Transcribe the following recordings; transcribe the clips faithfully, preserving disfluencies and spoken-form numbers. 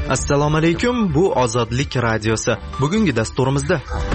Assalomu alaykum, bu Ozodlik radiosi. Bugungi dasturimizda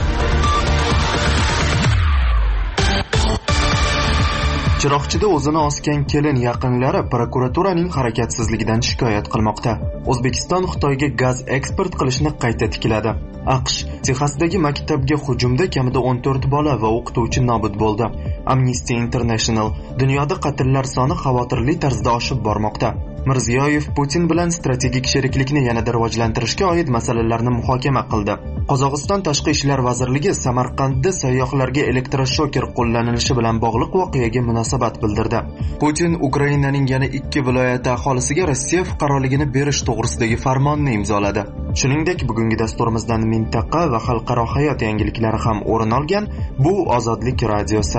Chiroqchida o'zini osgan kelin yaqinlari prokuraturaning harakatsizligidan shikoyat qilmoqda. O'zbekiston Xitoyga gaz eksport qilishni qayta tikladi. AQSh Texasdagi maktabga hujumda kamida o'n to'rt bola va o'qituvchi nobud bo'ldi. Amnesty International dunyoda qatllar soni xavotirli tarzda oshib bormoqda. Mirziyoyev Putin bilan strategik sheriklikni yanada rivojlantirishga oid masalalarni muhokama qildi. Qozog'iston Tashqi ishlar vazirligi Samarqandda sayyohlarga elektroshoker qo'llanilishi bilan bog'liq voqeaga munosabat bildirdi. Putin Ukrainaning yana ikki viloyati aholisiga Rossiya fuqaroligini berish to'g'risidagi farmonni imzoladi. Shuningdek, bugungi dasturimizdan mintaqa va xalqaro hayot yangiliklari ham o'rin olgan. Bu Ozodlik radiosi.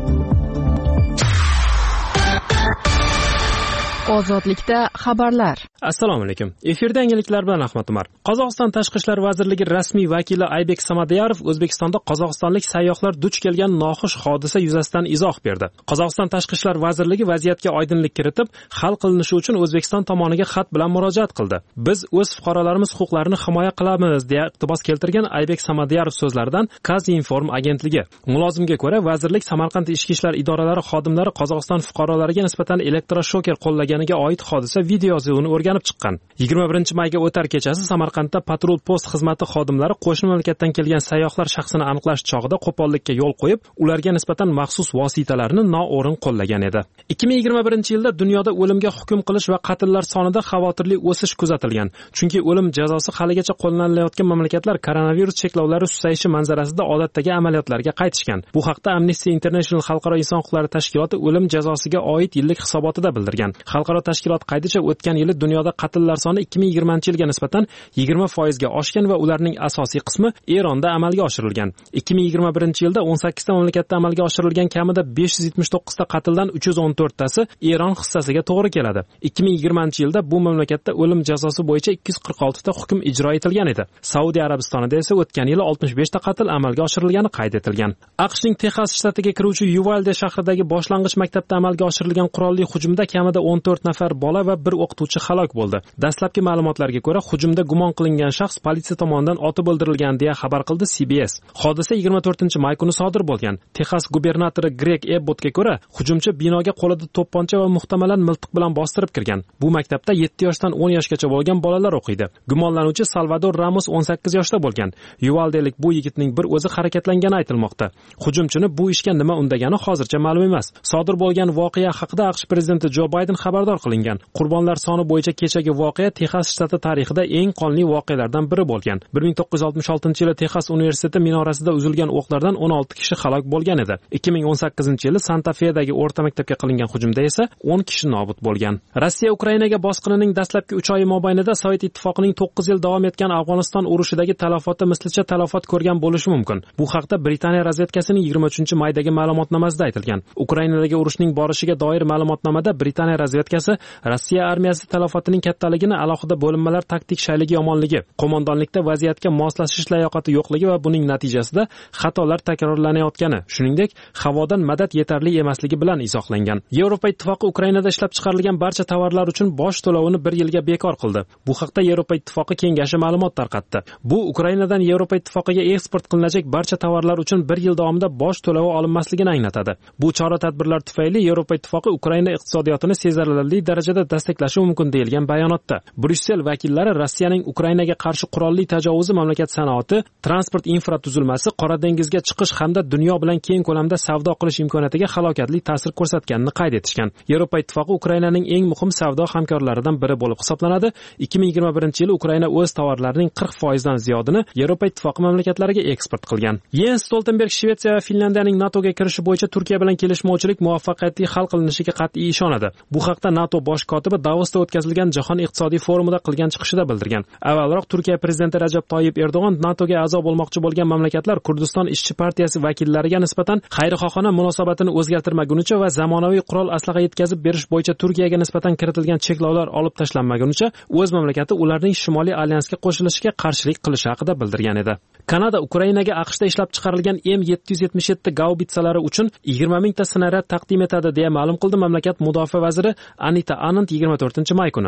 Ozodlikda xabarlar. Assalomu alaykum. Efirda yangiliklar bilan Ahmad Umar. Qozog'iston Tashqi ishlar vazirligi rasmiy vakili Aybek Samadiyarov O'zbekistonda qozog'istonlik sayyohlar duch kelgan noxush hodisa yuzasidan izoh berdi. Qozog'iston Tashqi ishlar vazirligi vaziyatga oydinlik kiritib, hal qilinishi uchun O'zbekiston tomoniga xat bilan murojaat qildi. Biz o'z fuqarolarimiz huquqlarini himoya qilamiz deya iqtibos keltirgan Aybek Samadiyarov so'zlaridan Kazinform agentligi. Mulozimga ko'ra, vazirlik Samarqand ichki ishlar idoralari xodimlari Qozog'iston fuqarolariga nisbatan elektroshoker qo'llagan ga oid hodisa videosini o'rganib chiqqan. yigirma birinchi mayga o'tar kechasi Samarqandda patrul post xizmati xodimlari qo'shni mamlakatdan kelgan sayyohlar shaxsini aniqlash chog'ida qo'pollikka yo'l qo'yib, ularga nisbatan maxsus vositalarni noo'rin qo'llagan edi. ikki ming yigirma birinchi yilda dunyoda o'limga hukm qilish va qatllar sonida xavotirli o'sish kuzatilgan. Chunki o'lim jazosi haligacha qo'llanilayotgan mamlakatlar koronavirus cheklovlari susayishi manzarasida odatdagi amaliyotlarga qaytishgan. Bu haqda Amnesty International xalqaro inson huquqlari tashkiloti o'lim jazosiga oid yillik hisobotida bildirgan. Xalqaro tashkilot qaydicha o'tgan yili dunyoda qatllar soni ikki ming yigirmanchi yilga nisbatan yigirma foiz ga oshgan va ularning asosiy qismi Eronda amalga oshirilgan. ikki ming yigirma birinchi yilda o'n sakkizta mamlakatda amalga oshirilgan kamida besh yuz yetmish to'qqiz ta qatldan uch yuz o'n to'rt tasi Eron hissasiga to'g'ri keladi. ikki ming yigirmanchi yilda bu mamlakatda o'lim jazosi bo'yicha ikki yuz qirq olti ta hukm ijro etilgan edi. Saudiya Arabistonida esa o'tgan yili oltmish besh ta qatl amalga oshirilgani qayd etilgan. AQShning Texas shtatiga kiruvchi Uvalde shahridagi boshlang'ich maktabda amalga oshirilgan qurolli hujumda kamida o'n to'rt nafar bola va bir o'qituvchi halok bo'ldi. Dastlabki ma'lumotlarga ko'ra, hujumda gumon qilingan shaxs politsiya tomonidan otib o'ldirilgan deya xabar qildi C B S. Hodisa yigirma to'rtinchi may kuni sodir bo'lgan. Texas gubernatori Greg Abbottga ko'ra, hujumchi binoga qo'lida to'pponcha va muhtamalan miltiq bilan bostirib kirgan. Bu maktabda yetti yoshdan o'n yoshgacha bo'lgan bolalar o'qiydi. Gumonlanuvchi Salvador Ramos o'n sakkiz yoshda bo'lgan. Uvaldelik bu yigitning bir o'zi harakatlangani aytilmoqda. Hujumchini bu ishga nima undagani hozircha ma'lum emas. Sodir bo'lgan voqea haqida AQSh prezidenti Jo Bayden xabardor qilingan. Qurbonlar soni bo'yicha kechagi voqea Texas shtati tarixida eng qonli voqealardan biri bo'lgan. bir ming to'qqiz yuz oltmish oltinchi yili Texas universiteti minorasida uzilgan o'qlardan o'n olti kishi halok bo'lgan edi. ikki ming o'n sakkizinchi yili Santa Fedagi o'rta maktabga qilingan hujumda esa o'n kishi nobud bo'lgan. Rossiya Ukrainaga bosqinining dastlabki uch oyi mobaynida Sovet ittifoqining to'qqiz yil davom etgan Afg'oniston urushidagi talafoti mislicha talafot ko'rgan bo'lishi mumkin. Bu haqda Britaniya razvedkasining yigirma uchinchi maydagi ma'lumotnomasida aytilgan. Ukrainadagi urushning borishiga doir ma'lumotnomada Britaniya razvedkasi Rossiya armiyasi talofotining kattaligini, alohida bo'linmalar taktik shayligi yomonligi, qo'mondonlikda vaziyatga moslashish layoqati yo'qligi va buning natijasida xatolar takrorlanayotgani, shuningdek, havodan madad yetarli emasligi bilan izohlangan. Yevropa ittifoqi Ukrainada ishlab chiqarilgan barcha tovarlar uchun boj to'lovini bir yilga bekor qildi. Bu haqda Yevropa ittifoqi kengashi ma'lumot tarqatdi. Bu Ukrainadan Yevropa ittifoqiga eksport qilinajak barcha tovarlar uchun bir yil davomida boj to'lovi olinmasligini anglatadi. Bu chora-tadbirlar tufayli Yevropa ittifoqi Ukraina iqtisodiyotini sezilarli darajada dastaklashi mumkin deyilgan bayonotda. Bryussel vakillari Rossiyaning Ukrainaga qarshi qurolli tajovuzi mamlakat sanoati, transport infratuzilmasi, Qora dengizga chiqish hamda dunyo bilan keng ko'lamda savdo qilish imkoniyatiga halokatli ta'sir ko'rsatganini qayd etishgan. Yevropa ittifoqi Ukrainaning eng muhim savdo hamkorlaridan biri bo'lib hisoblanadi. ikki ming yigirma birinchi yil Ukraina o'z tovarlarining qirq foiz dan ziyodini Yevropa ittifoqi mamlakatlariga eksport qilgan. Jens Stoltenberg Shvetsiya va Finlandiyaning NATOga kirishi bo'yicha Turkiya bilan kelishmovchilik muvaffaqiyatli hal qilinishiga qat'iy ishonadi. Bu haqda NATO bosh kotibi Davosda o'tkazilgan Jahon iqtisodiy forumida qilgan chiqishida bildirgan. Avvalroq Turkiya prezidenti Rajab Toyyib Erdo'g'on NATOga a'zo bo'lmoqchi bo'lgan mamlakatlar Kurdiston ishchi partiyasi vakillariga nisbatan xayrixohona munosabatini o'zgartirmagunicha va zamonaviy qurol aslaha yetkazib berish bo'yicha Turkiyaga nisbatan kiritilgan cheklovlar olib tashlanmagunicha o'z mamlakati ularning Shimoliy alyansga qo'shilishiga qarshilik qilishi haqida bildirgan edi. Kanada Ukrainaga AQShda ishlab chiqarilgan M yetti yuz yetmish yetti gaubitsalari uchun yigirma mingta snaryad taqdim etadi deya ma'lum qildi mamlakat mudofaa vaziri Anita Anand yigirma to'rtinchi may kuni.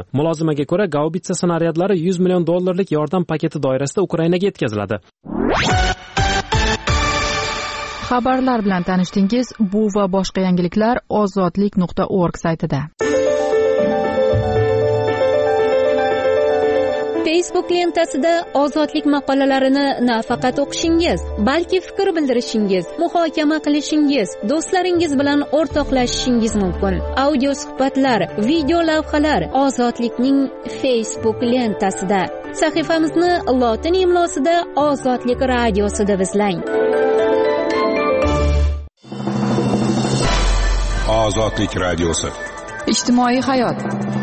Mulozimaga ko'ra, gaubitsa snaryadlari yuz million dollarlik yordam paketi doirasida Ukrainaga yetkaziladi. Xabarlar bilan tanishdingiz. Bu va boshqa yangiliklar ozodlik nuqta org saytida. Facebook lentasida ozodlik maqolalarini nafaqat o'qishingiz, balki fikr bildirishingiz, muhokama qilishingiz, do'stlaringiz bilan o'rtoqlashishingiz mumkin. Audio suhbatlar, video lavhalar ozodlikning Facebook lentasida. Sahifamizni lotin imlosida Ozodlik radiosi deb izlang. Ozodlik radiosi. Ijtimoiy hayot.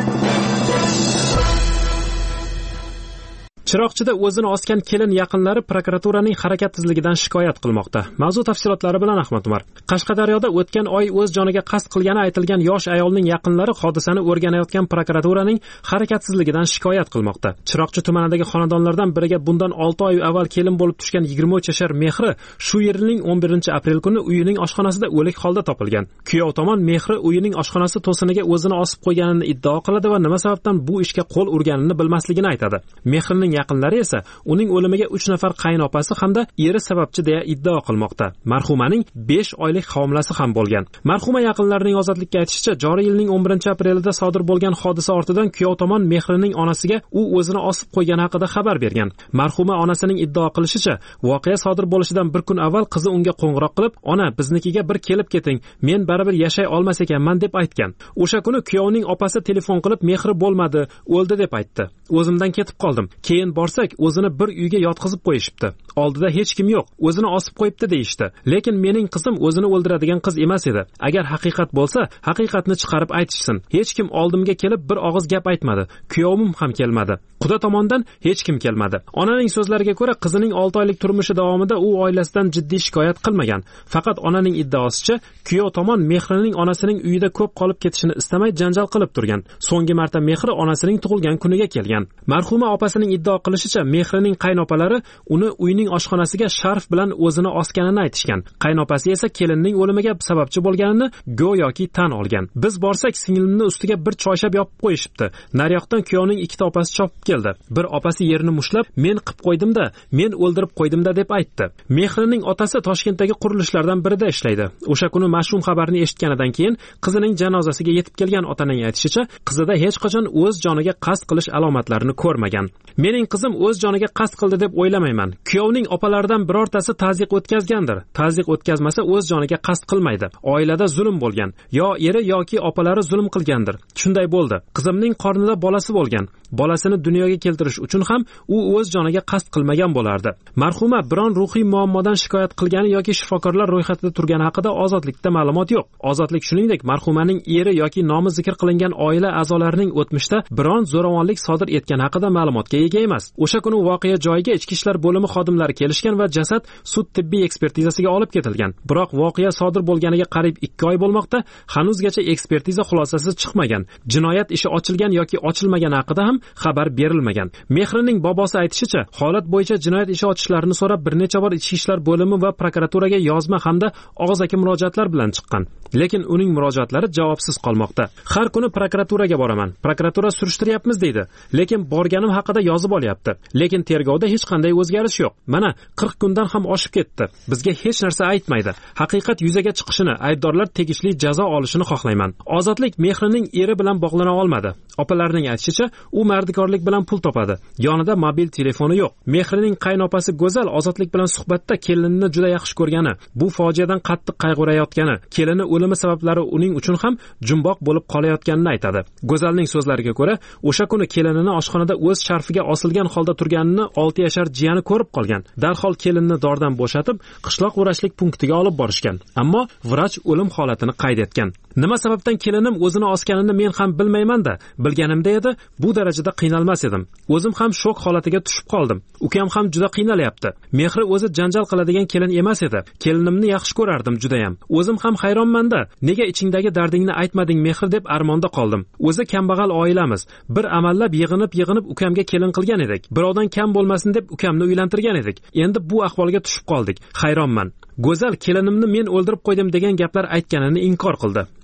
Chiroqchida o'zini osgan kelin yaqinlari prokuraturaning harakatsizligidan shikoyat qilmoqda. Mavzu tafsilotlari bilan Ahmad Umar. Qashqadaryoda o'tgan oy o'z joniga qasd qilgani aytilgan yosh ayolning yaqinlari hodisani o'rganayotgan prokuraturaning harakatsizligidan shikoyat qilmoqda. Chiroqchi tumanidagi xonadonlardan biriga bundan olti oy avval kelin bo'lib tushgan yigirma uch yashar Mehri shu yilning o'n birinchi aprel kuni uyining oshxonasida o'lik holda topilgan. Kuyov tomon Mehri uyining oshxonasi to'siniga o'zini osib qo'yganini iddao qiladi va nima sababdan bu ishga qo'l urganini bilmasligini aytadi. Mehrining yaqinlari esa uning o'limiga uch nafar qaynopasi hamda eri sababchi deya iddao qilmoqda. Marhumaning besh oylik homilasi ham bo'lgan. Marhuma yaqinlarining ozodlikka aytishicha, joriy yilning o'n birinchi aprelida sodir bo'lgan hodisa ortidan kuyov tomon Mehrining onasiga u o'zini osib qo'ygani haqida xabar bergan. Marhuma onasining iddao qilishicha, voqea sodir bo'lishidan bir kun avval qizi unga qo'ng'iroq qilib, "Ona, biznikiga bir kelib keting, men baribir yashay olmas ekanman" deb aytgan. O'sha kuni kuyovning opasi telefon qilib, "Mehri bo'lmadi, o'ldi" deb aytdi. "O'zimdan ketib qoldim. Keyin borsak, o'zini bir uyga yotqizib qo'yishibdi. Oldida hech kim yo'q, o'zini osib qo'yibdi" deyishdi. Lekin mening qizim o'zini o'ldiradigan qiz emas edi. Agar haqiqat bo'lsa, haqiqatni chiqarib aytishsin. Hech kim oldimga kelib bir og'iz gap aytmadi. Kuyovim ham kelmadi. Quda tomondan hech kim kelmadi. Onaning so'zlariga ko'ra, qizining olti oylik turmushi davomida u oilasidan jiddiy shikoyat qilmagan. Faqat onaning iddaosicha, kuyov tomon Mehrining onasining uyida ko'p qolib ketishini istamay janjal qilib turgan. So'nggi marta Mehri onasining tug'ilgan kuniga kelgan. Marhuma opasining iddao qilishicha, Mehrining qaynopalari uni uyning oshxonasiga sharf bilan o'zini osganini aytishgan. Qaynopasi esa kelinning o'limiga sababchi bo'lganini go'yoki tan olgan. "Biz borsak, singlimni ustiga bir choyshab yopib qo'yishibdi. Naryoqdan kuyovning ikkita opasi chopib keldi. Bir opasi yerini mushlab, men qilib qo'ydim-da, men o'ldirib qo'ydim-da" deb aytdi. Mehrining otasi Toshkentdagi qurilishlardan birida ishlaydi. O'sha kuni mash'um xabarni eshitganidan keyin qizining janozasiga yetib kelgan otaning aytishicha, qizida hech qachon o'z joniga qasd qilish alomatlarini ko'rmagan. "Mening qizim o'z joniga qasd qildi deb o'ylamayman. Kuyovning opalaridan birortasi ta'ziq o'tkazgandir. Ta'ziq o'tkazmasa o'z joniga qasd qilmaydi. Oilada zulm bo'lgan. Yo eri yoki opalari zulm qilgandir. Shunday bo'ldi. Qizimning qornida bolasi bo'lgan. Bolasini dunyoga keltirish uchun ham u o'z joniga qasd qilmagan bo'lardi." Marhuma biron ruhiy muammodan shikoyat qilgani yoki shifokorlar ro'yxatida turgani haqida ozodlikda ma'lumot yo'q. Ozodlik shuningdek marhumaning eri yoki nomi zikr qilingan oila a'zolarining o'tmishda biron zo'ravonlik sodir etgani haqida ma'lumotga ega emas. O'sha kuni voqea joyiga ichki ishlar bo'limi xodimlari kelishgan va jasad sud tibbiy ekspertizasiga olib ketilgan. Biroq voqea sodir bo'lganiga qariyb ikki oy bo'lmoqda, hanuzgacha ekspertiza xulosasi chiqmagan. Jinoyat ishi ochilgan yoki ochilmagani haqida ham xabar berilmagan. Mehrining bobosi aytishicha, holat bo'yicha jinoyat ishi ochishlarini so'rab bir necha bor ichki ishlar bo'limi va prokuraturaga yozma hamda og'zaki murojaatlar bilan chiqqan. Lekin uning murojaatlari javobsiz qolmoqda. "Har kuni prokuraturaga boraman. Prokuratura surishtiryapmiz" deydi. Lekin borganim haqida yozib olyapti. Lekin tergovda hech qanday o'zgarish yo'q. Mana qirq kundan ham oshib ketdi. Bizga hech narsa aytmaydi. Haqiqat yuzaga chiqishini, aybdorlar tegishli jazo olishini xohlayman. Ozodlik Mehrining eri bilan bog'lana olmadi. Opalarining aytishicha, u mardikorlik bilan pul topadi. Yonida mobil telefoni yo'q. Mehrining qaynopasi Go'zal Ozodlik bilan suhbatda kelinini juda yaxshi ko'rgani, bu fojiadan qattiq qayg'urayotgani, kelini o'limi sabablari uning uchun ham jumboq bo'lib qolayotganini aytadi. Go'zalning so'zlariga ko'ra, o'sha kuni kelinini oshxonada o'z sharfiga osilgan holda turganini olti yashar jiyani ko'rib qolgan. Darhol kelinni dordan bo'shatib, qishloq vrachlik punktiga olib borishgan. Ammo vrach o'lim holatini qayd etgan. "Nima sababdan kelinim o'zini osganini men ham bilmayman-da. Bilganimda edi, bu darajada qiynalmas edim. O'zim ham shok holatiga tushib qoldim. Ukam ham juda qiynalyapti. Mehri o'zi janjal qiladigan kelin emas edi. Kelinimni yaxshi ko'rardim juda ham. O'zim ham hayronman-da. Nega ichingdagi dardingni aytmading Mehri deb armonda qoldim. O'zi kambag'al oilamiz. Bir amallab yig'inib-yig'inib ukamga kelin qilgan edik. Birovdan kam bo'lmasin deb ukamni uylantirgan edik. Endi bu ahvolga tushib qoldik. Hayronman." Go'zal kelinimni men o'ldirib qo'ydim degan gaplar aytganini inkor qildi.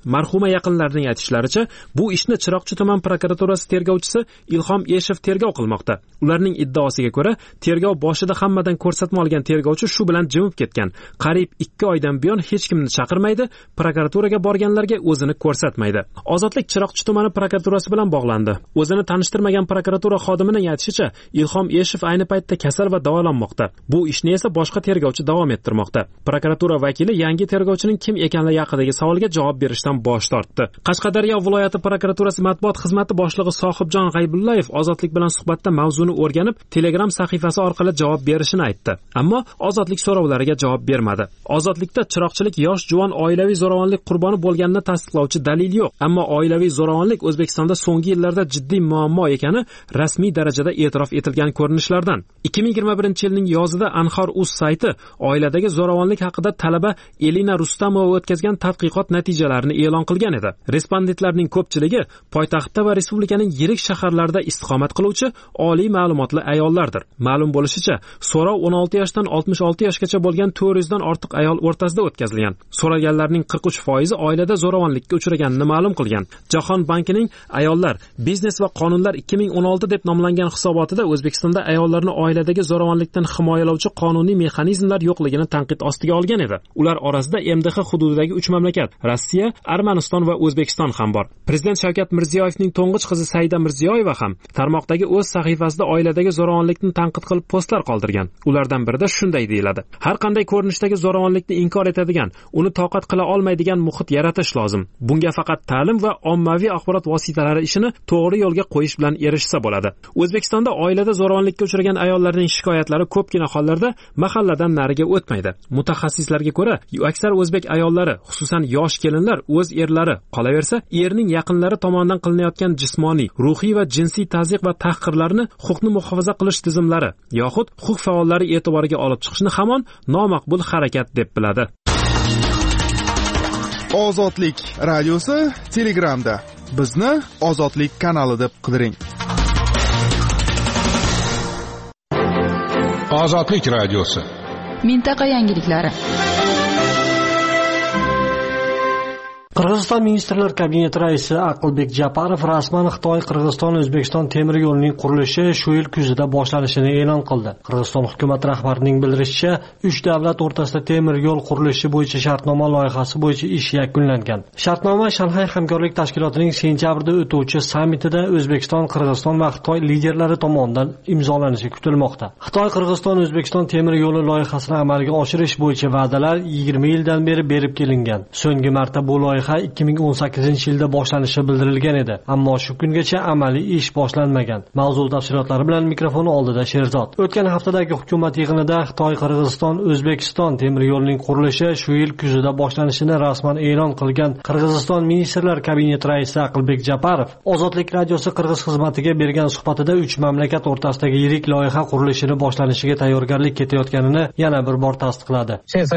marhuma yaqinlarining aytishlaricha, bu ishni Chiroqchi tuman prokuraturasi tergovchisi Ilhom Eshev tergov qilmoqda. Ularning iddaosiga ko'ra, tergov boshida hammadan ko'rsatma olgan tergovchi shu bilan jimib ketgan. Qariyb ikki oydan buyon hech kimni chaqirmaydi, prokuraturaga borganlarga o'zini ko'rsatmaydi. Ozodlik Chiroqchi tumani prokuraturasi bilan bog'landi. O'zini tanishtirmagan prokuratura xodimining aytishicha, Ilhom Eshev ayni paytda kasal va davolanmoqda. Bu ishni esa boshqa tergovchi davom ettirmoqda. Prokuratura vakili yangi tergovchining kim ekanligi haqidagi savolga javob berishdan bosh tortdi. Qashqadaryo viloyati prokuraturasi matbuot xizmati boshlig'i Sohibjon G'aybullayev Ozodlik bilan suhbatda mavzuni o'rganib, Telegram sahifasi orqali javob berishini aytdi. Ammo Ozodlik so'rovlariga javob bermadi. Ozodlikda chiroqchilik yosh juvon oilaviy zo'ravonlik qurboni bo'lganini tasdiqlovchi dalil yo'q. Ammo oilaviy zo'ravonlik O'zbekistonda so'nggi yillarda jiddiy muammo ekani rasmiy darajada e'tirof etilgan ko'rinishlardan. ikki ming yigirma birinchi yilning yozida Anhor.uz sayti oiladagi zo'ravonlik haqida talaba Elina Rustamova o'tkazgan tadqiqot natijalarini e'lon qilgan edi. Respondentlarning ko'pchiligi poytaxtda va respublikaning yirik shaharlarida istiqomat qiluvchi oliy ma'lumotli ayollardir. Ma'lum bo'lishicha, so'rov o'n olti yoshdan oltmish olti yoshgacha bo'lgan to'rt yuz dan ortiq ayol o'rtasida o'tkazilgan. So'raganlarning qirq uch foizi oilada zo'ravonlikka uchraganini ma'lum qilgan. Jahon bankining ayollar, biznes va qonunlar ikki ming o'n olti deb nomlangan hisobotida O'zbekistonda ayollarni oiladagi zo'ravonlikdan himoyalovchi qonuniy mexanizmlar yo'qligini tanqid ostiga olgan edi. Ular orasida M D H hududidagi uch mamlakat, Rossiya, Armaniston va O'zbekiston ham bor. Prezident Shavkat Mirziyoyevning to'ng'ich qizi Saida Mirziyoyeva ham tarmoqdagi o'z sahifasida oiladagi zo'ravonlikni tanqid qilib postlar qoldirgan. Ulardan birida shunday deyiladi: har qanday ko'rinishdagi zo'ravonlikni inkor etadigan, uni toqat qila olmaydigan muhit yaratish lozim. Bunga faqat ta'lim va ommaviy axborot vositalari ishini to'g'ri yo'lga qo'yish bilan erishsa bo'ladi. O'zbekistonda oilada zo'ravonlikka uchragan ayollarning shikoyatlari ko'pgina hollarda mahalladan nariga o'tmaydi. Mutaxassislarga ko'ra, aksar o'zbek ayollari, xususan yosh kelinlar o'z erlari, qolaversa erning yaqinlari tomonidan qilinayotgan jismoniy, ruhiy va jinsiy tazyiq va tahqirlarni huquqni muhofaza qilish tizimlari yoxud huquq faollari e'tiboriga olib chiqishni hamon nomaqbul harakat deb biladi. Ozodlik radiosi Telegramda. Bizni Ozodlik kanali deb qidiring. Ozodlik radiosi. Mintaqa yangiliklari. Qirg'iziston Ministrlar Kabineti raisi Aqlbek Japarov rasman Xitoy Qirg'iziston O'zbekiston temir yo'lining qurilishi shu yil kuzida boshlanishini e'lon qildi. Qirg'iziston hukumat rahbarining bildirishicha, uch davlat o'rtasida temir yo'l qurilishi bo'yicha shartnoma loyihasi bo'yicha ish yakunlangan. Shartnoma Shanxay hamkorlik tashkilotining sentyabrda o'tuvchi sammitida O'zbekiston, Qirg'iziston va Xitoy liderlari tomonidan imzolanishi kutilmoqda. Xitoy Qirg'iziston O'zbekiston temir yo'li loyihasini amalga oshirish bo'yicha va'dalar yigirma yildan beri berib kelingan. So'nggi marta bu loyiha ikki ming o'n sakkizinchi yilda boshlanishi bildirilgan edi, ammo shu kungacha amaliy ish boshlanmagan. Mavzu tafsilotlari bilan mikrofon oldida Sherzod. O'tgan haftadagi hukumat yig'inida Xitoy Qirg'iziston O'zbekiston temir yo'lining qurilishi shu yil kuzida boshlanishini rasman e'lon qilgan Qirg'iziston Ministrlar Kabineti raisi Aqlbek Japarov Ozodlik radiosi Qirg'iz xizmatiga bergan suhbatida uch mamlakat o'rtasidagi yirik loyiha qurilishini boshlanishiga tayyorgarlik ketayotganini yana bir bor tasdiqladi.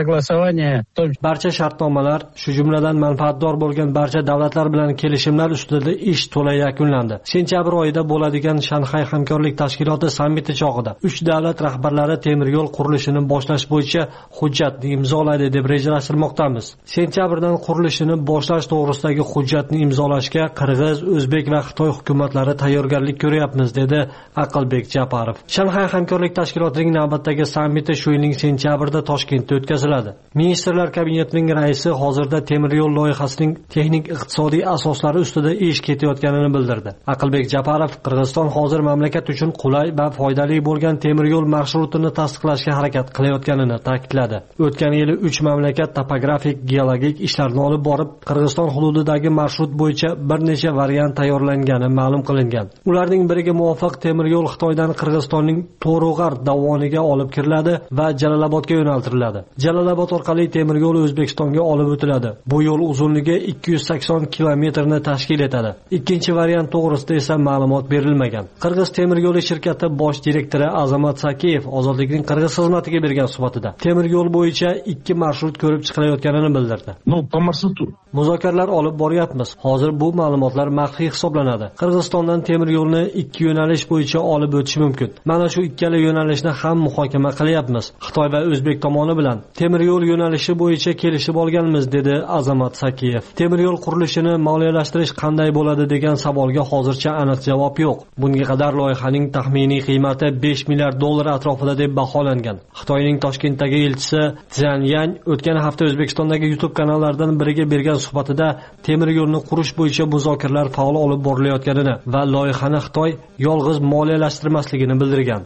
Barcha shartnomalar, shu jumladan manfaat bo'lgan barcha davlatlar bilan kelishimlar ustida ish to'la yakunlandi. Sentyabr oyida bo'ladigan Shanxay hamkorlik tashkiloti sammiti chog'ida uch davlat rahbarlari temir yo'l qurilishini boshlash bo'yicha hujjatni imzolaydi deb rejalashtirmoqdamiz. Sentyabrdan qurilishini boshlash to'g'risidagi hujjatni imzolashga Qirg'iz, O'zbek va Xitoy hukumatlari tayyorgarlik ko'ryapmiz, dedi Aqlbek Japarov. Shanxay hamkorlik tashkilotining navbatdagi sammiti shu yilning sentyabrida Toshkentda o'tkaziladi. Ministrlar kabinetining raisi hozirda temir yo'l loyihasi texnik iqtisodiy asoslari ustida ish ketayotganini bildirdi. Aqlbek Japarov Qirg'iziston hozir mamlakat uchun qulay va foydali bo'lgan temir yo'l marshrutini tasdiqlashga harakat qilayotganini ta'kidladi. O'tgan yili uch mamlakat topografik, geologik ishlarni olib borib, Qirg'iziston hududidagi marshrut bo'yicha bir necha variant tayyorlangani ma'lum qilingan. Ularning biriga muvofiq temir yo'l Xitoydan Qirg'izistonning To'rug'ar dovoniga olib kiriladi va Jalolobodga yo'naltiriladi. Jalolobod orqali temir yo'l O'zbekistonga olib o'tiladi. Bu yo'l uzunligi ikki yuz sakson kilometrni tashkil etadi. Ikkinchi variant to'g'risida esa ma'lumot berilmagan. Qirg'iz temir yo'li shirkati bosh direktori Azamat Sakiyev Ozodlikning Qirg'iz xizmatiga bergan suhbatida temir yo'l bo'yicha ikki marshrut ko'rib chiqilayotganini bildirdi. Muzokaralar olib boryapmiz. Hozir bu ma'lumotlar maxfiy hisoblanadi. Qirg'izistondan temir yo'lni ikki yo'nalish bo'yicha olib o'tish mumkin. Mana shu ikkala yo'nalishni ham muhokama qilyapmiz. Xitoy va O'zbek tomoni bilan temir yo'l yo'nalishi bo'yicha kelishib olganmiz, dedi Azamat Sakiyev. Zakiyev. Temir yo'l qurilishini moliyalashtirish qanday bo'ladi degan savolga hozircha aniq javob yo'q. Bunga qadar loyihaning taxminiy qiymati besh milliard dollar atrofida deb baholangan. Xitoyning Toshkentdagi elchisi Zhang Yan o'tgan hafta O'zbekistondagi YouTube kanallaridan biriga bergan suhbatida temir yo'lni qurish bo'yicha muzokaralar faol olib borilayotganini va loyihani Xitoy yolg'iz moliyalashtirmasligini bildirgan.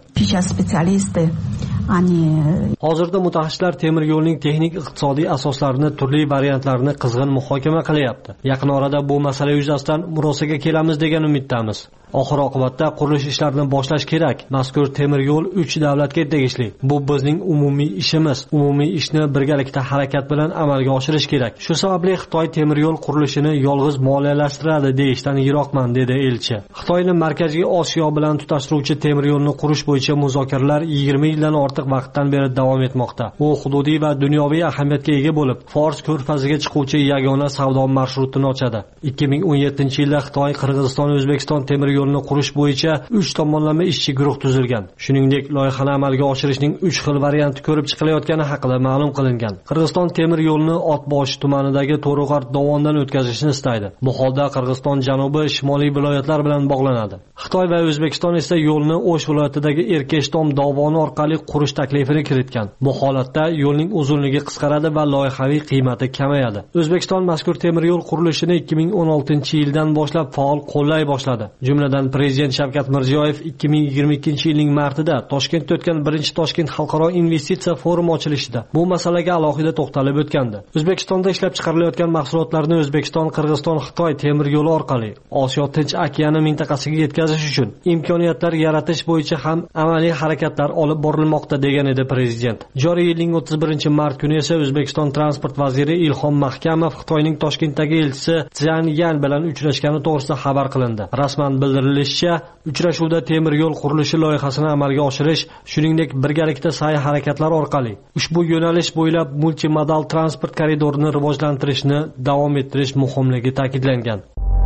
Hozirda mutaxassislar temir yo'lning texnik iqtisodiy asoslarini, turli variantlarini qizg'in muhokama qilyapti. Yaqin orada bu masala yuzasidan murosaga kelamiz degan umiddamiz. Oxir oqibatda qurilish ishlarini boshlash kerak. Mazkur temir yo'l uch davlatga tegishli. Bu bizning umumiy ishimiz. Umumiy ishni birgalikda harakat bilan amalga oshirish kerak. Shu sababli Xitoy temir yo'l qurilishini yolg'iz moliyalashtiradi deyishdan yiroqman, dedi elchi. Xitoyning Markaziy Osiyo bilan tutashtiruvchi temir yo'lni qurish bo'yicha muzokaralar yigirma yildan ortiq vaqtdan beri davom etmoqda. U hududiy va dunyoviy ahamiyatga ega bo'lib, Fors ko'rfaziga chiquvchi yagona savdo marshrutini ochadi. ikki ming o'n yettinchi yilda Xitoy, Qirg'iziston, O'zbekiston temir yo'lni qurish bo'yicha uch tomonlama ishchi guruh tuzilgan. Shuningdek, loyihani amalga oshirishning uch xil varianti ko'rib chiqilayotgani haqida ma'lum qilingan. Qirg'iziston temir yo'lini Otbosh tumanidagi To'rug'ar dovondan o'tkazishni istaydi. Bu holda Qirg'iziston janubi shimoliy viloyatlar bilan bog'lanadi. Xitoy va O'zbekiston esa yo'lni O'sh viloyatidagi Erkeshtom dovoni orqali qurish taklifini kiritgan. Bu holatda yo'lning uzunligi qisqaradi va loyihaviy qiymati kamayadi. O'zbekiston mazkur temir yo'l qurilishini ikki ming o'n oltinchi yildan boshlab faol qo'llay boshladi. Jumladan Prezident Shavkat Mirziyoyev ikki ming yigirma ikkinchi yilning martida Toshkentda o'tgan birinchi Toshkent xalqaro investitsiya forumi ochilishida bu masalaga alohida to'xtalib o'tgandi. O'zbekistonda ishlab chiqarilayotgan mahsulotlarni O'zbekiston, Qirg'iziston, Xitoy temir yo'li orqali Osiyo Tinch okeani mintaqasiga yetkazish uchun imkoniyatlar yaratish bo'yicha ham amaliy harakatlar olib borilmoqda, degan edi Prezident. Joriy yilning o'ttiz birinchi mart kuni esa O'zbekiston transport vaziri Ilhom Mahkamov Xitoyning Toshkentdagi elchisi Zhang Yan bilan uchrashgani to'g'risida xabar qilindi. Rasman bildirilishicha, uchrashuvda temir yo'l qurilishi loyihasini amalga oshirish, shuningdek birgalikda sa'y-harakatlar orqali ushbu yo'nalish bo'ylab multimodal transport koridorini rivojlantirishni davom ettirish muhimligi ta'kidlangan.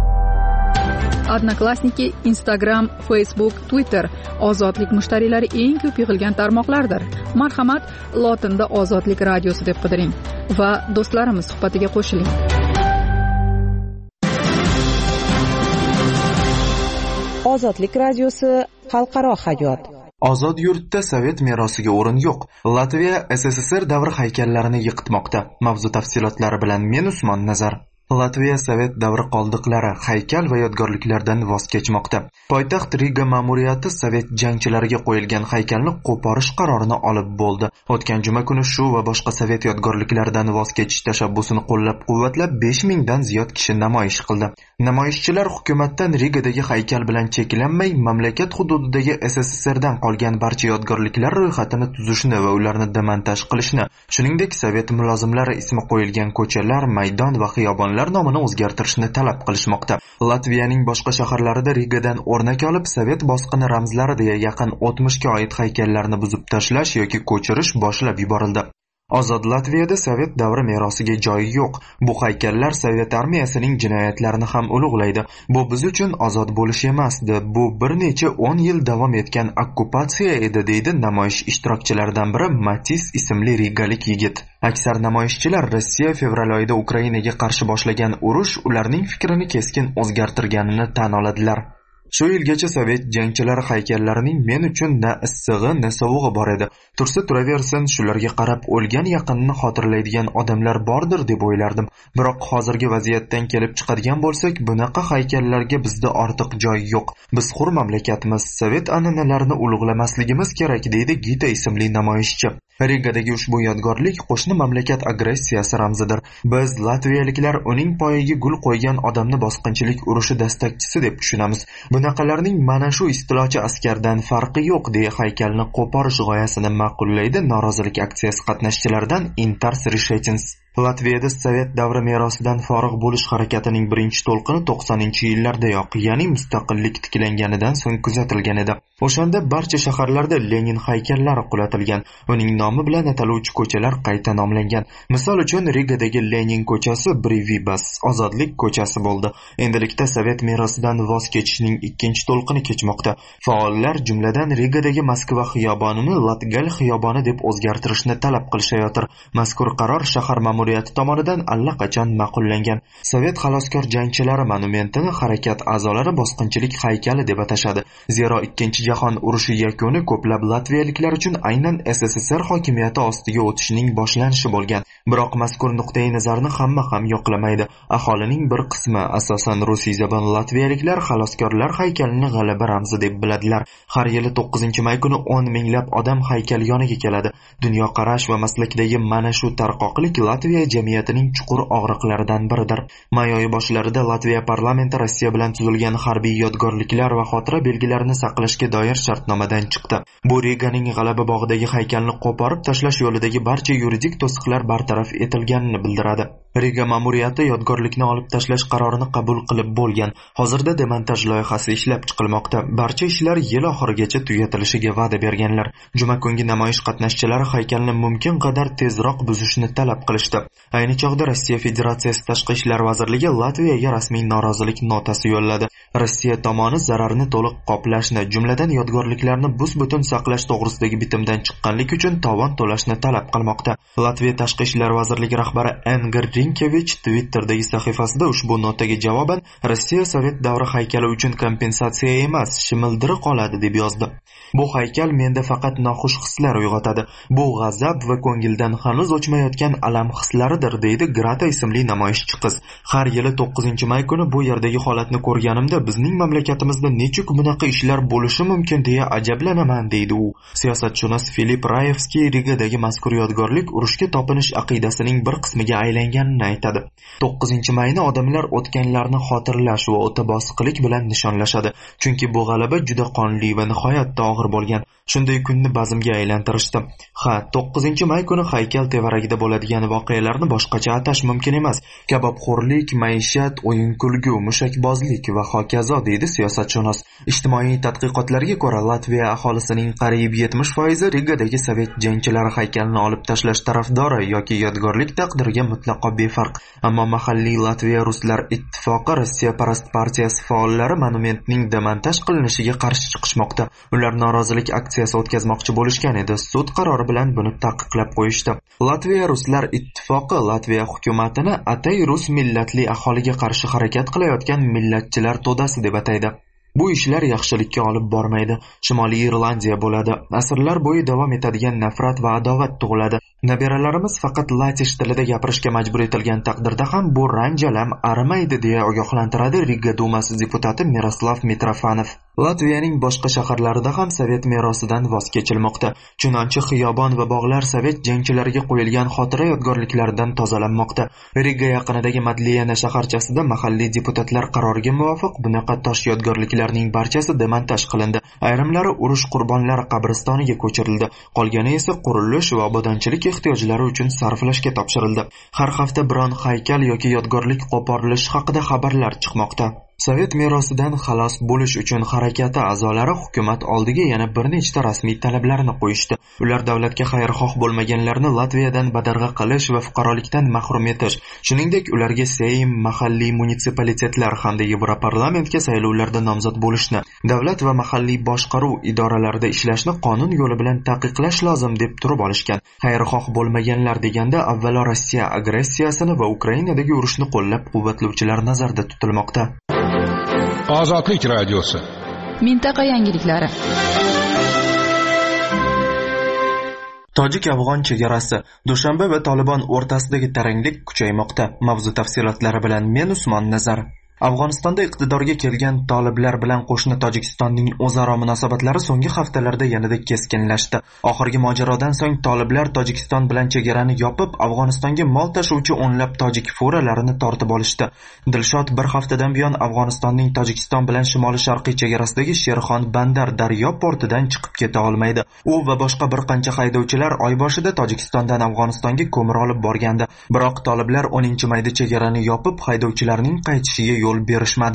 Odnoklassniki, Instagram, Facebook, Twitter ozodlik mushtariylari eng ko'p yig'ilgan tarmoqlardir. Marhamat, lotinda Ozodlik radiosi deb qidiring va do'stlarimiz suhbatiga qo'shiling. Ozodlik radiosi xalqaro hayot. Ozod yurtda sovet merosiga o'rin yo'q. Latviya S S S R davri haykallarini yiqitmoqda. Mavzu tafsilotlari bilan men Usmon Nazar. Latviya sovet davri qoldiqlari, haykal va yodgorliklardan voz kechmoqda. Poytaxt Riga ma'muriyati sovet jangchilariga qo'yilgan haykalni qo'porish qarorini olib bo'ldi. O'tgan juma kuni shu va boshqa sovet yodgorliklaridan voz kechish tashabbusini qo'llab-quvvatlab besh mingdan ziyod kishi namoyish qildi. Namoyishchilar hukumatdan Rigadagi haykal bilan cheklanmay, mamlakat hududidagi S S S R dan qolgan barcha yodgorliklar ro'yxatini tuzishni va ularni demontaj qilishni, shuningdek sovet mulozimlari ismi qo'yilgan ko'chalar, maydon va xiyobonlar nomini o'zgartirishni talab qilishmoqda. Latviyaning boshqa shaharlarida Rigadan o'rnak olib sovet bosqini ramzlari deya yaqin o'tmishga oid haykallarni buzib tashlash yoki ko'chirish boshlab yuborildi. Ozod Latviyada sovet davri merosiga joyi yo'q. Bu haykallar sovet armiyasining jinoyatlarini ham ulug'laydi. Bu biz uchun ozod bo'lish emasdi. Bu bir necha o'n yil davom etgan okkupatsiya edi, deydi namoyish ishtirokchilaridan biri Matis ismli rigalik yigit. Aksar namoyishchilar Rossiya fevral oyida Ukrainaga qarshi boshlagan urush ularning fikrini keskin o'zgartirganini tan oladilar. Shu yilgacha sovet jangchilari haykallarining men uchun na issig'i, na sovug'i bor edi. Tursa turaversin, shularga qarab o'lgan yaqinni xotirlaydigan odamlar bordir deb o'ylardim. Biroq hozirgi vaziyatdan kelib chiqadigan bo'lsak, bunaqa haykallarga bizda ortiq joy yo'q. Biz hur mamlakatimiz, sovet an'analarini ulug'lamasligimiz kerak, deydi Gita ismli namoyishchi. Rigadagi ushbu yodgorlik qo'shni mamlakat agressiyasi ramzidir. Biz latviyaliklar uning poyiga gul qo'ygan odamni bosqinchilik urushi dastakchisi deb tushunamiz. Bunaqalarning mana shu istilochi askardan farqi yo'q, deya haykalni qo'porish g'oyasini ma'qullaydi norozilik aksiyasi qatnashchilaridan Intars Rishetins. Latviyada sovet davri merosidan forig' bo'lish harakatining birinchi to'lqini to'qsoninchi yillardayoq, ya'ni mustaqillik tiklanganidan so'ng kuzatilgan edi. O'shanda barcha shaharlarda Lenin haykallari qulatilgan, uning nomi bilan ataluvchi ko'chalar qayta nomlangan. Misol uchun Rigadagi Lenin ko'chasi Brivibas, Ozodlik ko'chasi bo'ldi. Endilikda sovet merosidan voz kechishning ikkinchi to'lqini kechmoqda. Faollar jumladan Rigadagi Moskva xiyobonini Latgal xiyoboni deb o'zgartirishni talab qilishayotir. Mazkur qaror shahar ma'muriyati tomonidan allaqachon ma'qullangan. Sovet xaloskor jangchilari monumentini harakat a'zolari bosqinchilik haykali deb atashadi. Zero ikkinchi jahon urushi yakuni ko'plab latviyaliklar uchun aynan S S S R hokimiyati ostiga o'tishning boshlanishi bo'lgan. Biroq mazkur nuqtai nazarni hamma ham yoqlamaydi. Aholining bir qismi, asosan rusiy zabon latviyaliklar xaloskorlar haykalini g'alaba ramzi deb biladilar. Har yili to'qqizinchi may kuni o'n minglab odam haykal yoniga keladi. Dunyoqarash va maslakdagi mana shu tarqoqlik Latviya jamiyatining chuqur og'riqlaridan biridir. May oyi boshlarida Latviya parlamenti Rossiya bilan tuzilgan harbiy yodgorliklar va xotira belgilarini saqlashga doir shartnomadan chiqdi. Bu Riganing G'alaba bog'idagi haykalni qo'porib tashlash yo'lidagi barcha yuridik to'siqlar bartaraf etilganini bildiradi. Riga ma'muriyati yodgorlikni olib tashlash qarorini qabul qilib bo'lgan. Hozirda demontaj loyihasi ishlab chiqilmoqda. Barcha ishlar yil oxirigacha tugatilishiga va'da berganlar. Juma kungi namoyish qatnashchilari haykalni mumkin qadar tezroq buzishni talab qilishdi. Ayni chog'da Rossiya Federatsiyasi Tashqi ishlar vazirligi Latviyaga rasmiy norozilik notasi yo'lladi. Rossiya tomoni zararni to'liq qoplashni, jumladan yodgorliklarni bus-butun saqlash to'g'risidagi bitimdan chiqqanlik uchun tovon to'lashni talab qilmoqda. Latviya Tashqi ishlar vazirligi rahbari Engir Rinkevich Twitter'dagi sahifasida ushbu notaga javoban Rossiya Sovet davri haykali uchun kompensatsiya emas, shimildiriq oladi deb yozdi. Bu haykal menda faqat noxush hislar uyg'otadi. Bu g'azab va ko'ngildan hanuz o'chmayotgan alam hislaridir, deydi Grata ismli namoyishchi qiz. Har yili to'qqizinchi may kuni bu yerdagi holatni ko'rganimda bizning mamlakatimizda nechuk bunaqa ishlar bo'lishi mumkin deya ajablanaman, deydi u. Siyosatshunos Filip Rayevskiy Rigadagi mazkur yodgorlik urushga topinish aqidasining bir qismiga aylanganini aytadi. to'qqizinchi mayni odamlar o'tganlarni xotirlash va o'ta bosiqlik bilan nishonlashadi. Chunki bu g'alaba juda qonli va nihoyatda og'ir bo'lgan. Shunday kunni bazmga aylantirishdi. Ha, to'qqizinchi may kuni haykal tevaragida bo'ladigan voqealarni boshqacha atash mumkin emas. Kabobxo'rlik, maishat, o'yin-kulgu, mushakbozlik va hokazo, deydi siyosatshunos. Ijtimoiy tadqiqotlarga ko'ra, Latviya aholisining qariyb yetmish foizi Rigadagi sovet jangchilari haykalini olib tashlash tarafdori yoki yodgorlik taqdiriga mutlaqo befarq. Ammo mahalliy Latviya Ruslar ittifoqi Rossiya parast partiyasi faollari monumentning demontaj qilinishiga qarshi chiqishmoqda. Ular norozilik aksiyasi o'tkazmoqchi bo'lishgan edi. Sud qarori bilan buni taqiqlab qo'yishdi. Latviya Ruslar ittifoqi Latviya hukumatini atay rus millatli aholiga qarshi harakat qilayotgan millatchilar to'dasi deb ataydi. Bu ishlar yaxshilikka olib bormaydi. Shimoliy Irlandiya bo'ladi. Asrlar bo'yi davom etadigan nafrat va adovat tug'iladi. Nabiralarimiz faqat latish tilida gapirishga majbur etilgan taqdirda ham bu ranjalam arimaydi deya ogohlantiradi Riga dumasi deputati Miroslav Mitrofanov. Latviyaning boshqa shaharlarida ham sovet merosidan voz kechilmoqda. Chunonchi xiyobon va bog'lar sovet jangchilariga qo'yilgan xotira yodgorliklaridan tozalanmoqda. Riga yaqinidagi Madliyana shaharchasida mahalliy deputatlar qaroriga muvofiq bunaqa tosh yodgorliklarning barchasi demontaj qilindi. Ayrimlari urush qurbonlari qabristoniga ko'chirildi. Qolgani esa qurilish va obodonchilik ehtiyojlari uchun sarflashga topshirildi. Har hafta biron haykal yoki yodgorlik qo'porilishi haqida xabarlar chiqmoqda. Sovet merosidan xalos bo'lish uchun harakati a'zolari hukumat oldiga yana bir nechta rasmiy talablarni qo'yishdi. Ular davlatga xayrixoh bo'lmaganlarni Latviyadan badarg'a qilish va fuqarolikdan mahrum etish, shuningdek ularga Seym, mahalliy munitsipalitetlar hamda Yevroparlamentga saylovlarda nomzod bo'lishni, davlat va mahalliy boshqaruv idoralarida ishlashni qonun yo'li bilan taqiqlash lozim deb turib olishgan. Xayrixoh bo'lmaganlar deganda avvalo Rossiya agressiyasini va Ukrainadagi urushni qo'llab-quvvatlovchilar nazarda tutilmoqda. Ozodlik radiosi. Mintaqa yangiliklari. Tojik-afg'on chegarasi, Dushanbe va Tolibon o'rtasidagi taranglik kuchaymoqda. Mavzu tafsilotlari bilan men Usmon Nazar. Afg'onistonda iqtidorga kelgan toliblar bilan qo'shni Tojikistonning o'zaro munosabatlari so'nggi haftalarda yanada keskinlashdi. Oxirgi mojarodan so'ng toliblar Tojikiston bilan chegarani yopib, Afg'onistonga mol tashuvchi o'nlab tojik furalarini tortib olishdi. Dilshod bir haftadan buyon Afg'onistonning Tojikiston bilan shimoli-sharqiy chegarasidagi Sherxon Bandar daryo portidan chiqib keta olmaydi. U va boshqa bir qancha haydovchilar oy boshida Tojikistondan Afg'onistonga ko'mir olib borgandi. Biroq toliblar o'ninchi mayda chegarani yopib, haydovchilarning qaytishiga yo'l berishmadi.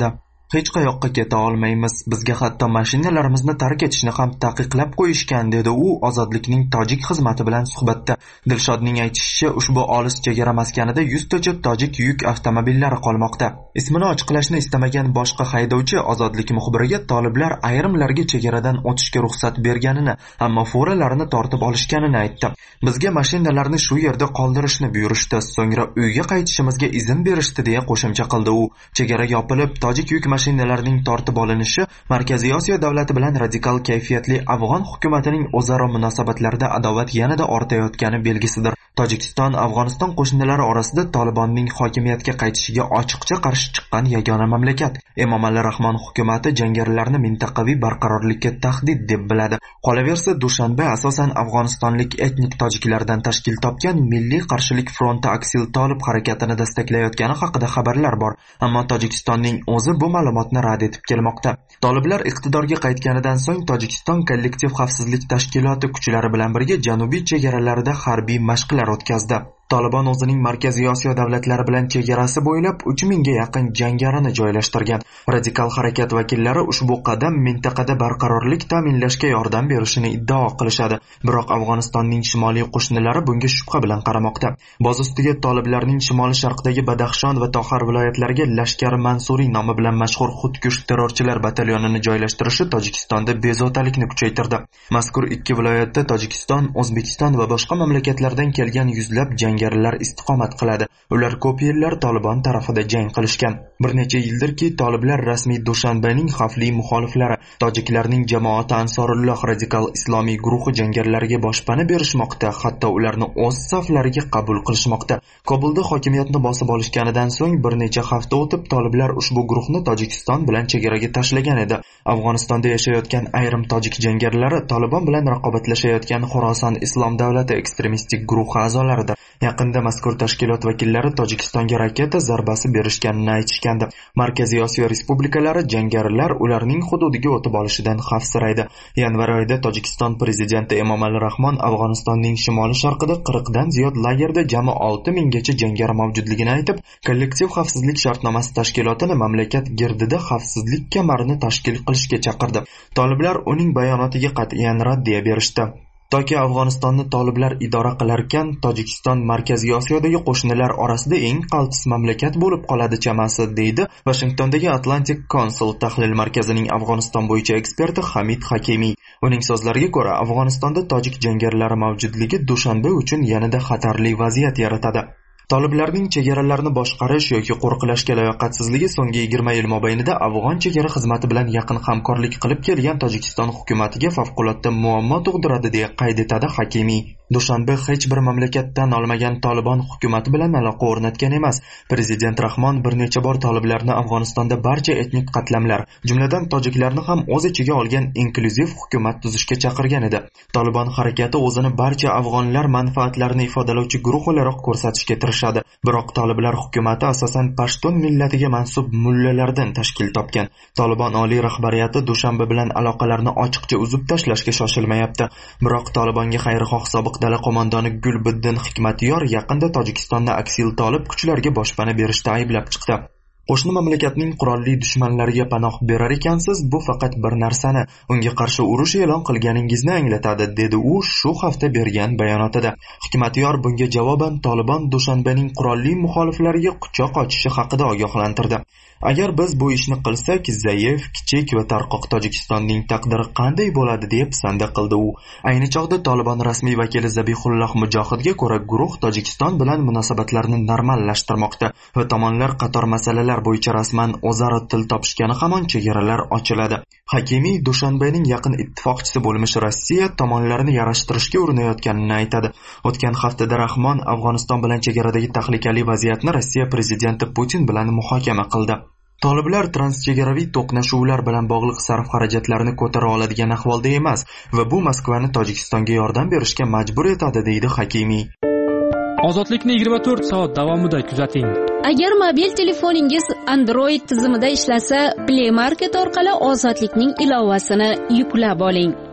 Hech qayoqqa keta olmaymiz. Bizga hatto mashinalarimizni tark etishni ham taqiqlab qo'yishgan, dedi u Ozodlikning tojik xizmati bilan suhbatda. Dilshodning aytishicha, ushbu olis chegara maskanida yuztacha tojik yuk avtomobillari qolmoqda. Ismini ochiqlashni istamagan boshqa haydovchi Ozodlik muxbiriga toliblar ayrimlarga chegaradan o'tishga ruxsat berganini, ammo foralarini tortib olishganini aytdi. Bizga mashinalarni shu yerda qoldirishni buyurishdi, so'ngra uyga qaytishimizga izn berishdi, deya qo'shimcha qildi u. Chegara yopilib, tojik yuk mashinalarning tortib olinishi Markaziy Osiyo davlati bilan radikal kayfiyatli afg'on hukumatining o'zaro munosabatlarida adovat yanada ortayotgani belgisidir. Tojikiston Afg'oniston qo'shnilari orasida Tolibonning hokimiyatga qaytishiga ochiqcha qarshi chiqqan yagona mamlakat. Emomali Rahmon hukumati jangarilarni mintaqaviy barqarorlikka tahdid deb biladi. Qolaversa, Dushanbe asosan afg'onistonlik etnik tojiklardan tashkil topgan Milliy qarshilik fronti Aksil Tolib harakatini destaklayotgani haqida xabarlar bor, ammo Tojikistonning o'zi bu ma'lumotni rad etib kelmoqda. Toliblar iqtidorga qaytganidan so'ng Tojikiston kollektiv xavfsizlik tashkiloti kuchlari bilan birga janubiy chegaralarida harbiy mashqlar o'tkazdi. Tolibon o'zining Markaziy Osiyo davlatlari bilan chegarasi bo'ylab uch mingga yaqin jangarini joylashtirgan. Radikal harakat vakillari ushbu qadam mintaqada barqarorlik ta'minlashga yordam berishini iddao qilishadi. Biroq Afg'onistonning shimoliy qo'shnilari bunga shubha bilan qaramoqda. Boz ustiga Toliblarning shimoliy sharqdagi Badaxshon va Toxar viloyatlariga Lashkar Mansuriy nomi bilan mashhur xudkush terrorchilar batalyonini joylashtirishi Tojikistonda bezovtalikni kuchaytirdi. Mazkur ikki viloyatda Tojikiston, O'zbekiston va boshqa mamlakatlardan kelgan yuzlab jangarilar istiqomat qiladi. Ular ko'p yillar Tolibon tarafida jang qilishgan. Bir necha yildirki, Toliblar rasmiy Dushanbening xavfli muxoliflari, tojiklarning jamoati Ansorulloh radikal islomiy guruhi jangarilariga boshpana berishmoqda, hatto ularni o'z saflariga qabul qilishmoqda. Kobulda hokimiyatni bosib olishganidan so'ng bir necha hafta o'tib Toliblar ushbu guruhni Tojikiston bilan chegaraga tashlagan edi. Afg'onistonda yashayotgan ayrim tojik jangarilari Tolibon bilan raqobatlashayotgan Xorason Islom davlati ekstremistik guruhi a'zolaridir. Yaqinda mazkur tashkilot vakillari Tojikistonga raketa zarbasi berishganini aytishgandi. Markaziy Osiyo respublikalari jangarilar ularning hududiga o'tib olishidan xavfsiraydi. Yanvar oyida Tojikiston prezidenti Emomali Rahmon Afg'onistonning shimoliy sharqida qirqdan ziyod lagerda jami olti minggacha jangari mavjudligini aytib, kollektiv xavfsizlik shartnomasi tashkilotini mamlakat girdida xavfsizlik kamarini tashkil qilishga chaqirdi. Toliblar uning bayonotiga qat'iyan raddiya berishdi. Toki Afg'onistonni Toliblar idora qilarkan, Tojikiston Markaziy Osiyodagi qo'shnilar orasida eng qaltis mamlakat bo'lib qoladi chamasi, deydi Washingtondagi Atlantic Council tahlil markazining Afg'oniston bo'yicha eksperti Hamid Hakimiy. Uning so'zlariga ko'ra, Afg'onistonda tojik jangarilari mavjudligi Dushanbe uchun yanada xatarli vaziyat yaratadi. Toliblarning chegaralarni boshqarish yoki qo'riqlashga layoqatsizligi so'nggi yigirma yil mobaynida afg'on chegara xizmati bilan yaqin hamkorlik qilib kelgan Tojikiston hukumatiga favqulodda muammo tug'diradi, deya qayd etadi Hakimiy. Dushanbe hech bir mamlakatdan olmagan Tolibon hukumati bilan aloqa o'rnatgan emas. Prezident Rahmon bir necha bor toliblarni Afg'onistonda barcha etnik qatlamlar, jumladan tojiklarni ham o'z ichiga olgan inklyuziv hukumat tuzishga chaqirgan edi. Tolibon harakati o'zini barcha afg'onlar manfaatlarini ifodalovchi guruh o'laroq ko'rsatishga tirishadi. Biroq toliblar hukumati asosan pashtun millatiga mansub mullalardan tashkil topgan. Tolibon oliy rahbariyati Dushanbe bilan aloqalarni ochiqcha uzib tashlashga shoshilmayapti. Biroq Tolibonga xayrixoh sobiq dala qo'mondoni Gulbiddin Hikmatyor yaqinda Tojikistonni Aksil Tolib kuchlarga boshpana berishda ayblab chiqdi. Qo'shni mamlakatning qurolli dushmanlariga panoh berar ekansiz, bu faqat bir narsani, unga qarshi urush e'lon qilganingizni anglatadi, dedi u shu hafta bergan bayonotida. Hikmatyor bunga javoban Tolibon Dushanbening qurolli muxoliflariga quchoq ochishi haqida ogohlantirdi. Agar biz bu ishni qilsak, zaif, kichik va tarqoq Tojikistonning taqdiri qanday bo'ladi, deb sanda qildi u. Ayni chog'da Tolibon rasmiy vakili Zabihulloh Mujohidga ko'ra, guruh Tojikiston bilan munosabatlarni normallashtirmoqda va tomonlar qator masalalar bo'yicha rasman o'zaro til topishgani hamon chegaralar ochiladi. Hakimiy Dushanbening yaqin ittifoqchisi bo'lmish Rossiya tomonlarni yarashtirishga urinayotganini aytadi. O'tgan haftada Rahmon Afg'oniston bilan chegaradagi tahlikali vaziyatni Rossiya prezidenti Putin bilan muhokama qildi. Toliblar transchegaraviy to'qnashuvlar bilan bog'liq sarf xarajatlarini ko'tara oladigan ahvolda emas va bu Moskvani Tojikistonga yordam berishga majbur etadi, deydi Hakimiy. Ozodlikni yigirma to'rt soat davomida kuzating. Agar mobil telefoningiz Android tizimida ishlasa, Play Market orqali Ozodlikning ilovasini yuklab oling.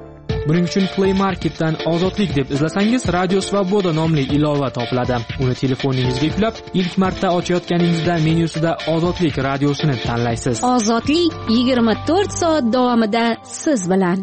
Buning uchun Play Marketdan Ozodlik deb izlasangiz, Radio Svoboda nomli ilova topiladi. Uni telefoningizga yuklab, ilk marta ochayotganingizda menyusida Ozodlik radiosini tanlaysiz. Ozodlik yigirma to'rt soat davomida siz bilan.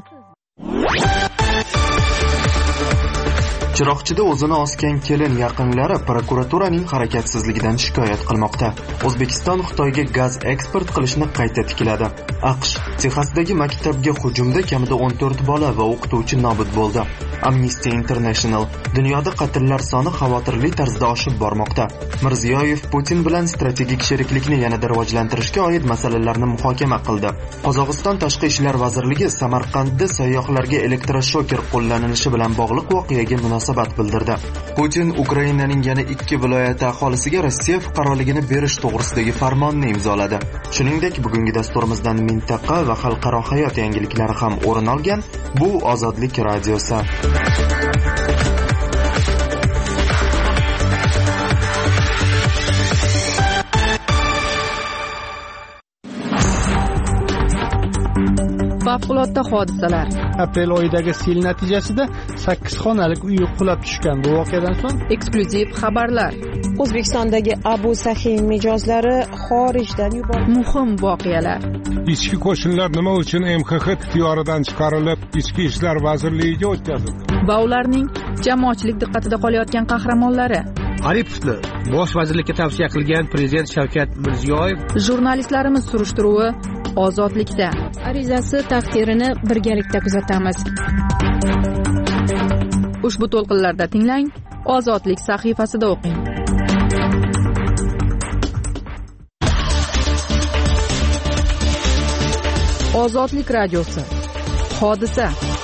Chiroqchida o'zini osgan kelin yaqinlari prokuraturaning harakatsizligidan shikoyat qilmoqda. O'zbekiston Xitoyga gaz eksport qilishni qayta tikladi. AQSh Texasdagi maktabga hujumda kamida o'n to'rt bola va o'qituvchi nobud bo'ldi. Amnesty International dunyoda qatllar soni xavotirli tarzda oshib bormoqda. Mirziyoyev Putin bilan strategik sheriklikni yanada rivojlantirishga oid masalalarni muhokama qildi. Qozog'iston Tashqi ishlar vazirligi Samarqandda sayyohlarga elektroshoker qo'llanilishi bilan bog'liq voqeaga munosabat bildirdi. Putin Ukrainaning yana ikki viloyati aholisiga Rossiya fuqaroligini berish to'g'risidagi farmonni imzoladi. Shuningdek, bugungi dasturimizdan mintaqa va xalqaro hayot yangiliklari ham o'rin olgan. Bu Ozodlik radiosi. Favqulodda hodisalar. Aprel oyidagi sel natijasida sakkiz xonalik uy qulab tushgan. Bu voqeadan so'ng eksklyuziv xabarlar. O'zbekistondagi Abu Sahiy mijozlari xorijdan yuborildi. Muhim voqealar. Ichki qo'shinlar nima uchun M X X ixtiyoridan chiqarilib, Ichki ishlar vazirligiga o'tkazildi? Va ularning jamoatchilik diqqatida qolayotgan qahramonlari. Aripovni bosh vazirlikka tavsiya qilgan prezident Shavkat Mirziyoyev. Jurnalistlarimiz surishtiruvi Ozodlikda. Arizasi taqdirini birgalikda kuzatamiz. Ushbu to'lqinlarda tinglang, Ozodlik sahifasida o'qing. Ozodlik radiosi. Hodisa.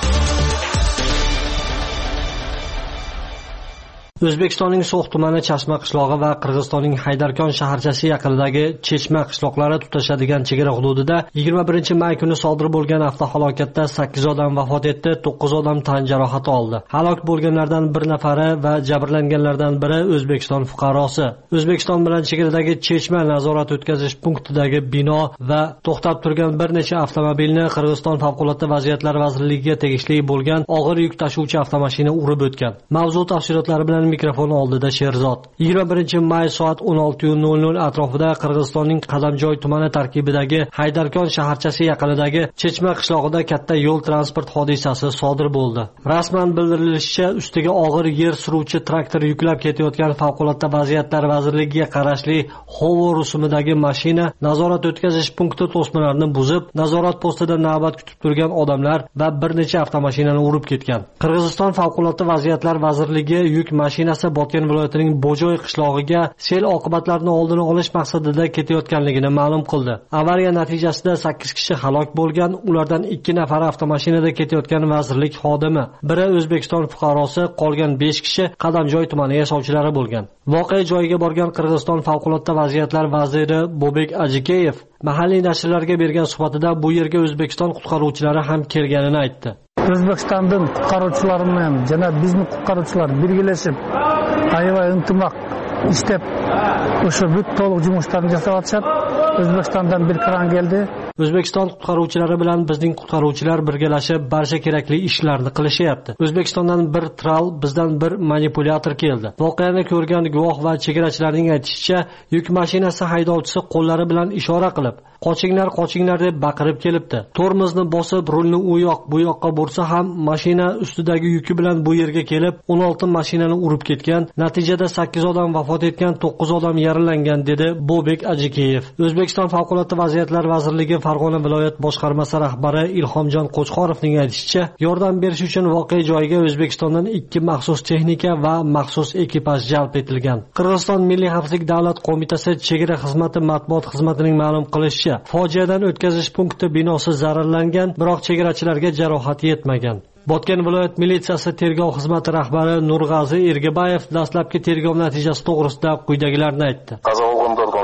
O'zbekistonning So'x tumani Chashma qishlog'i va Qirg'izistonning Haydarkon shaharchasi yaqinidagi Chechma qishloqlari tutashadigan chegara hududida yigirma birinchi may kuni sodir bo'lgan avtohalokatda sakkiz odam vafot etdi, to'qqiz odam tan jarohati oldi. Halok bo'lganlardan bir nafari va jabrlanganlardan biri O'zbekiston fuqarosi. O'zbekiston bilan chegaradagi Chechma nazorat o'tkazish punktidagi bino va to'xtab turgan bir necha avtomobilni Qirg'iziston favqulodda vaziyatlar vazirligiga tegishli bo'lgan og'ir yuk tashuvchi avtomashina urib o'tgan. Mavzu tafsilotlari bilan mikrofon oldida Sherzod. yigirma birinchi may soat o'n olti nol nol atrofida Qirg'izistonning Qadamjoy tumani tarkibidagi Haydarkon shaharchasi yaqinidagi Chechma qishlog'ida katta yo'l transport hodisasi sodir bo'ldi. Rasman bildirilishicha, ustiga og'ir yer suruvchi traktor yuklab ketayotgan favqulodda vaziyatlar vazirligiga qarashli Hovo rusumidagi mashina nazorat o'tkazish punkti to'sqinlarini buzib, nazorat postida navbat kutib turgan odamlar va bir necha avtomashinani urib ketgan. Qirg'iziston favqulodda vaziyatlar vazirligi yuk mashinasi Botken viloyatining Bojoy qishlog'iga sel oqibatlarini oldini olish maqsadida ketayotganligini ma'lum qildi. Avariya natijasida sakkiz kishi halok bo'lgan, ulardan ikki nafari avtomashinada ketayotgan vazirlik xodimi, biri O'zbekiston fuqarosi, qolgan besh kishi Qadamjoy tumani yashovchilari bo'lgan. Voqea joyiga borgan Qirg'iziston favqulodda vaziyatlar vaziri Bobek Ajikeyev mahalliy nashrlarga bergan suhbatida bu yerga O'zbekiston qutqaruvchilari ham kelganini aytdi. O'zbekistondan qutqaruvchilar bilan jana bizning qutqaruvchilar birgalashib, aybay intimaq ishlab, o'sha büt to'liq жұмыстарын жасап atishadi. O'zbekistondan bir kran keldi. O'zbekiston qutqaruvchilari bilan bizning qutqaruvchilar birgalashib barcha kerakli ishlarni qilishyapti. O'zbekistondan bir tral, bizdan bir manipulyator keldi. Voqeani ko'rgan guvoh va chegarachilarning aytishicha, yuk mashinasi haydovchisi qo'llari bilan ishora qilib, qochinglar, qochinglar deb baqirib kelibdi. Tormozni bosib, rulni u yoq, bu yoqqa bursa ham mashina ustidagi yuki bilan bu yerga kelib, o'n olti mashinani urib ketgan. Natijada sakkiz odam vafot etgan, to'qqiz odam yaralangan, dedi Bobek Ajikeyev. O'zbekiston favqulodda vaziyatlar vazirligi Farg'ona viloyat boshqarmasi rahbari Ilhomjon Qo'chqorovning aytishicha, yordam berish uchun voqea joyiga O'zbekistondan ikki maxsus texnika va maxsus ekipaj jalb etilgan. Qirg'iziston Milliy xavfsizlik davlat qo'mitasi chegara xizmati matbuot xizmatining ma'lum qilishicha, fojiadan o'tkazish punkti binosi zararlangan, biroq chegarachilarga jarohat yetmagan. Botken viloyat militsiyasi tergov xizmati rahbari Nurg'azi Ergabayev dastlabki tergov natijasi to'g'risida quyidagilarni aytdi. Qazo bo'lganlardan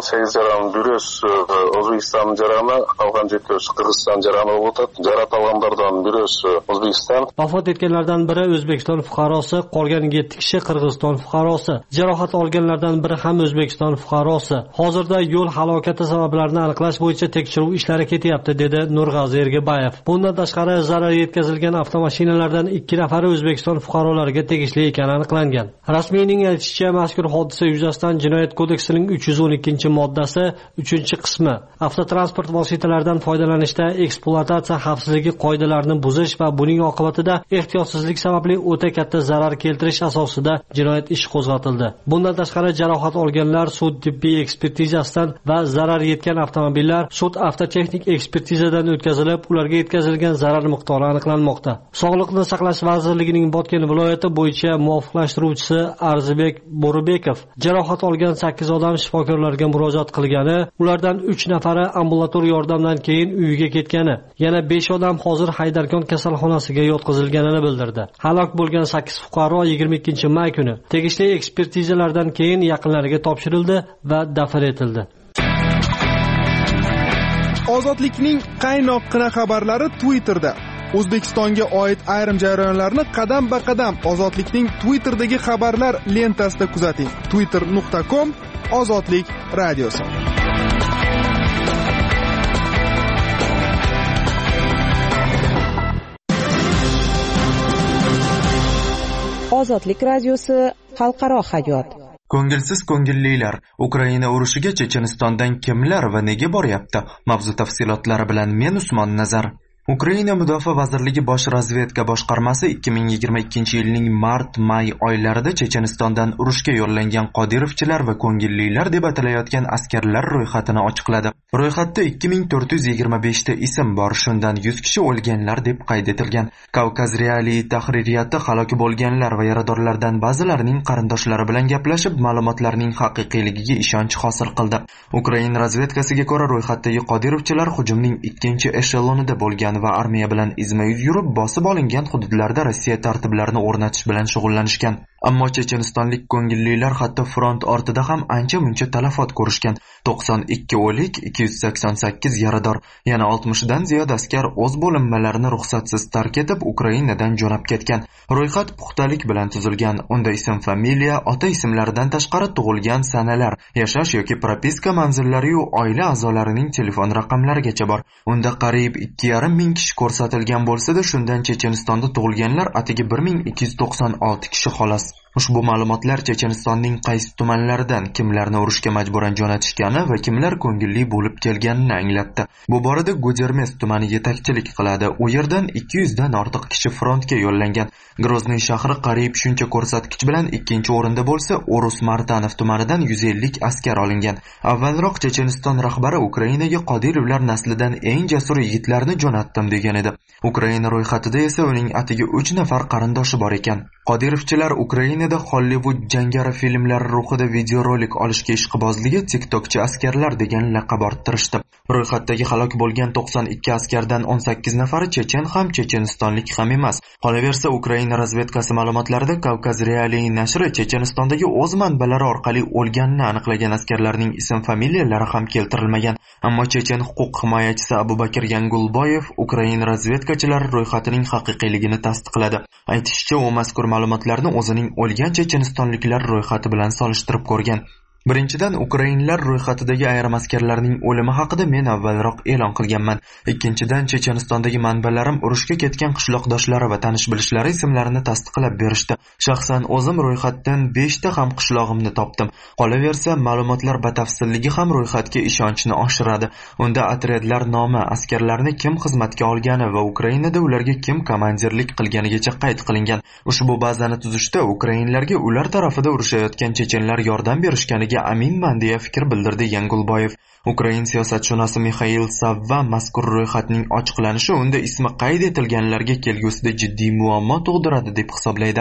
сегиз жарым бирөөс O'zbekiston жарымы, калган жетөөс Кыргызстан жарымы болуп атат. Жаратылгандардан бирөөс O'zbekiston. Vafot etganlardan biri O'zbekiston fuqarosi, qolgan yetti kishi Qirg'iziston fuqarosi. Jarohat olganlardan biri ham O'zbekiston fuqarosi. Hozirda yo'l halokati sabablarini aniqlash bo'yicha tekshiruv ishlari ketyapti, dedi Nurg'azi Ergabayev. Bundan tashqari zarar yetkazilgan avtomashinalardan ikki nafari O'zbekiston fuqarolariga tegishli ekani aniqlangan. Rasmiyning aytishicha, mazkur hodisa yuzasidan Jinoyat kodeksining uch yuz o'n ikkinchi moddasi uchinchi qismi avtotransport vositalaridan foydalanishda ekspluatatsiya xavfsizligi qoidalarini buzish va buning oqibatida ehtiyotsizlik sababli o'ta katta zarar keltirish asosida jinoyat ishi qo'zg'atildi. Bundan tashqari jarohat olganlar sud tibbiy ekspertizasidan va zarar yetgan avtomobillar sud avtotexnik ekspertizadan o'tkazilib, ularga yetkazilgan zarar miqdori aniqlanmoqda. Sog'liqni saqlash vazirligining Botken viloyati bo'yicha muvofiqlashtiruvchisi Arzibek Bo'ribekov jarohat olgan sakkiz odam shifokorlarga murojaat qilgani, ulardan uch nafari ambulator yordamdan keyin uyiga ketgani, yana besh odam hozir Haydarkon kasalxonasiga yotqizilganini bildirdi. Halok bo'lgan sakkiz fuqaro yigirma ikkinchi may kuni tegishli ekspertizalardan keyin yaqinlariga topshirildi va dafn etildi. Ozodlikning qaynoqqina xabarlari Twitterda. O'zbekistonga oid ayrim jarayonlarni qadam-ba-qadam Ozodlikning Twitterdagi xabarlar lentasida kuzating. twitter nuqta com Ozodlik radiosi. Ozodlik radiosi xalqaro hayot. Ko'ngilsiz ko'ngillilar, Ukraina urushiga Chechenistondan kimlar va nega boryapti? Mavzu tafsilotlari bilan men Usmon Nazar. Ukraina Mudofaa vazirligi bosh razvedka boshqarmasi ikki ming yigirma ikkinchi yilning mart-may oylarida Chechenistondan urushga yo'llangan Qodirovchilar va ko'ngillilar deb atalayotgan askarlar ro'yxatini ochiqladi. Ro'yxatda ikki ming to'rt yuz yigirma besh ta ism bor, shundan yuz kishi o'lganlar deb qayd etilgan. Kavkaz Reali tahririyati halok bo'lganlar va yaradorlardan ba'zilarining qarindoshlari bilan gaplashib, ma'lumotlarning haqiqiyligiga ishonch hosil qildi. Ukraina razvedkasiga ko'ra, ro'yxatdagi Qodirovchilar hujumning ikkinchi eshelonida bo'lgan va armiya bilan izma-yuz yurib, bosib olingan hududlarda Rossiya tartiblarini o'rnatish bilan shug'ullanishgan. Ammo chechenistonlik ko'ngillilar hatto front ortida ham ancha-muncha talafot ko'rishgan. to'qson ikki o'lik, ikki yuz sakson sakkiz yarador, yana oltmishdan ziyod askar o'z bo'linmalarini ruxsatsiz tark etib Ukrainadan jo'nab ketgan. Ro'yxat puxtalik bilan tuzilgan. Unda ism, familiya, ota ismlaridan tashqari tug'ilgan sanalar, yashash yoki propiska manzillari va oila a'zolarining telefon raqamlarigacha bor. Unda qariyb ikki yarim ming kishi ko'rsatilgan bo'lsa-da, shundan Chechenistonda tug'ilganlar atigi bir ming ikki yuz to'qson olti kishi xolos. Ushbu ma'lumotlar Chechenistonning qaysi tumanlaridan kimlarni urushga majburan jo'natishgani va kimlar ko'ngilli bo'lib kelganini anglatdi. Bu borada Gudermes tumani yetakchilik qiladi. U yerdan ikki yuz dan ortiq kishi frontga yo'llangan. Grozny shahri qariyb shuncha ko'rsatkich bilan ikkinchi o'rinda bo'lsa, Urus Martanov tumanidan yuz ellik askar olingan. Avvalroq Checheniston rahbari Ukrainaga Qodirovlar naslidan eng jasur yigitlarni jo'natdim degan edi. Ukraina ro'yxatida esa uning atigi uch nafar qarindoshi bor ekan. Qodirovchilar Ukrainada Hollywood jangari filmlari ruhida videorolik olishga ishqibozligi TikTokchi askarlar degan laqab orttirishdi. Ro'yxatdagi halok bo'lgan to'qson ikki askardan o'n sakkiz nafari chechen ham chechenistonlik ham emas. Qolaversa, Ukraina razvedkasi ma'lumotlarida Kavkaz Reali nashri Chechenistondagi o'z manbalari orqali o'lganini aniqlagan askarlarning ism-familiyalari ham keltirilmagan. Ammo chechen huquq himoyachisi Abubakir Yangulboyev Ukraina razvedkachilari ro'yxatining haqiqiyligini tasdiqladi. Aytishicha, u mazkur ma'lumotlarni o'zining o'lgan chechenistonliklar ro'yxati bilan solishtirib ko'rgan. Birinchidan, Ukrainlar ro'yxatidagi ayrim askarlarning o'limi haqida men avvalroq e'lon qilganman. Ikkinchidan, Chechenistondagi manbalarim urushga ketgan qishloqdoshlari va tanish-bilishlari ismlarini tasdiqlab berishdi. Shaxsan o'zim ro'yxatdan besh ta ham qishlog'imni topdim. Qolaversa, ma'lumotlar batafsilligi ham ro'yxatga ishonchni oshiradi. Unda otryadlar nomi, askarlarni kim xizmatga olgani va Ukrainada ularga kim komandirlik qilganigacha qayd qilingan. Ushbu bazani tuzishda Ukrainlarga ular tarafida urushayotgan chechenlar yordam berishganiga aminman deya fikr bildirdi Yangulboyev. Ukrain siyosatshunosi Mikhail Savva mazkur ro'yxatning ochiqlanishi unda ismi qayd etilganlarga kelgusida jiddiy muammo tug'diradi deb hisoblaydi.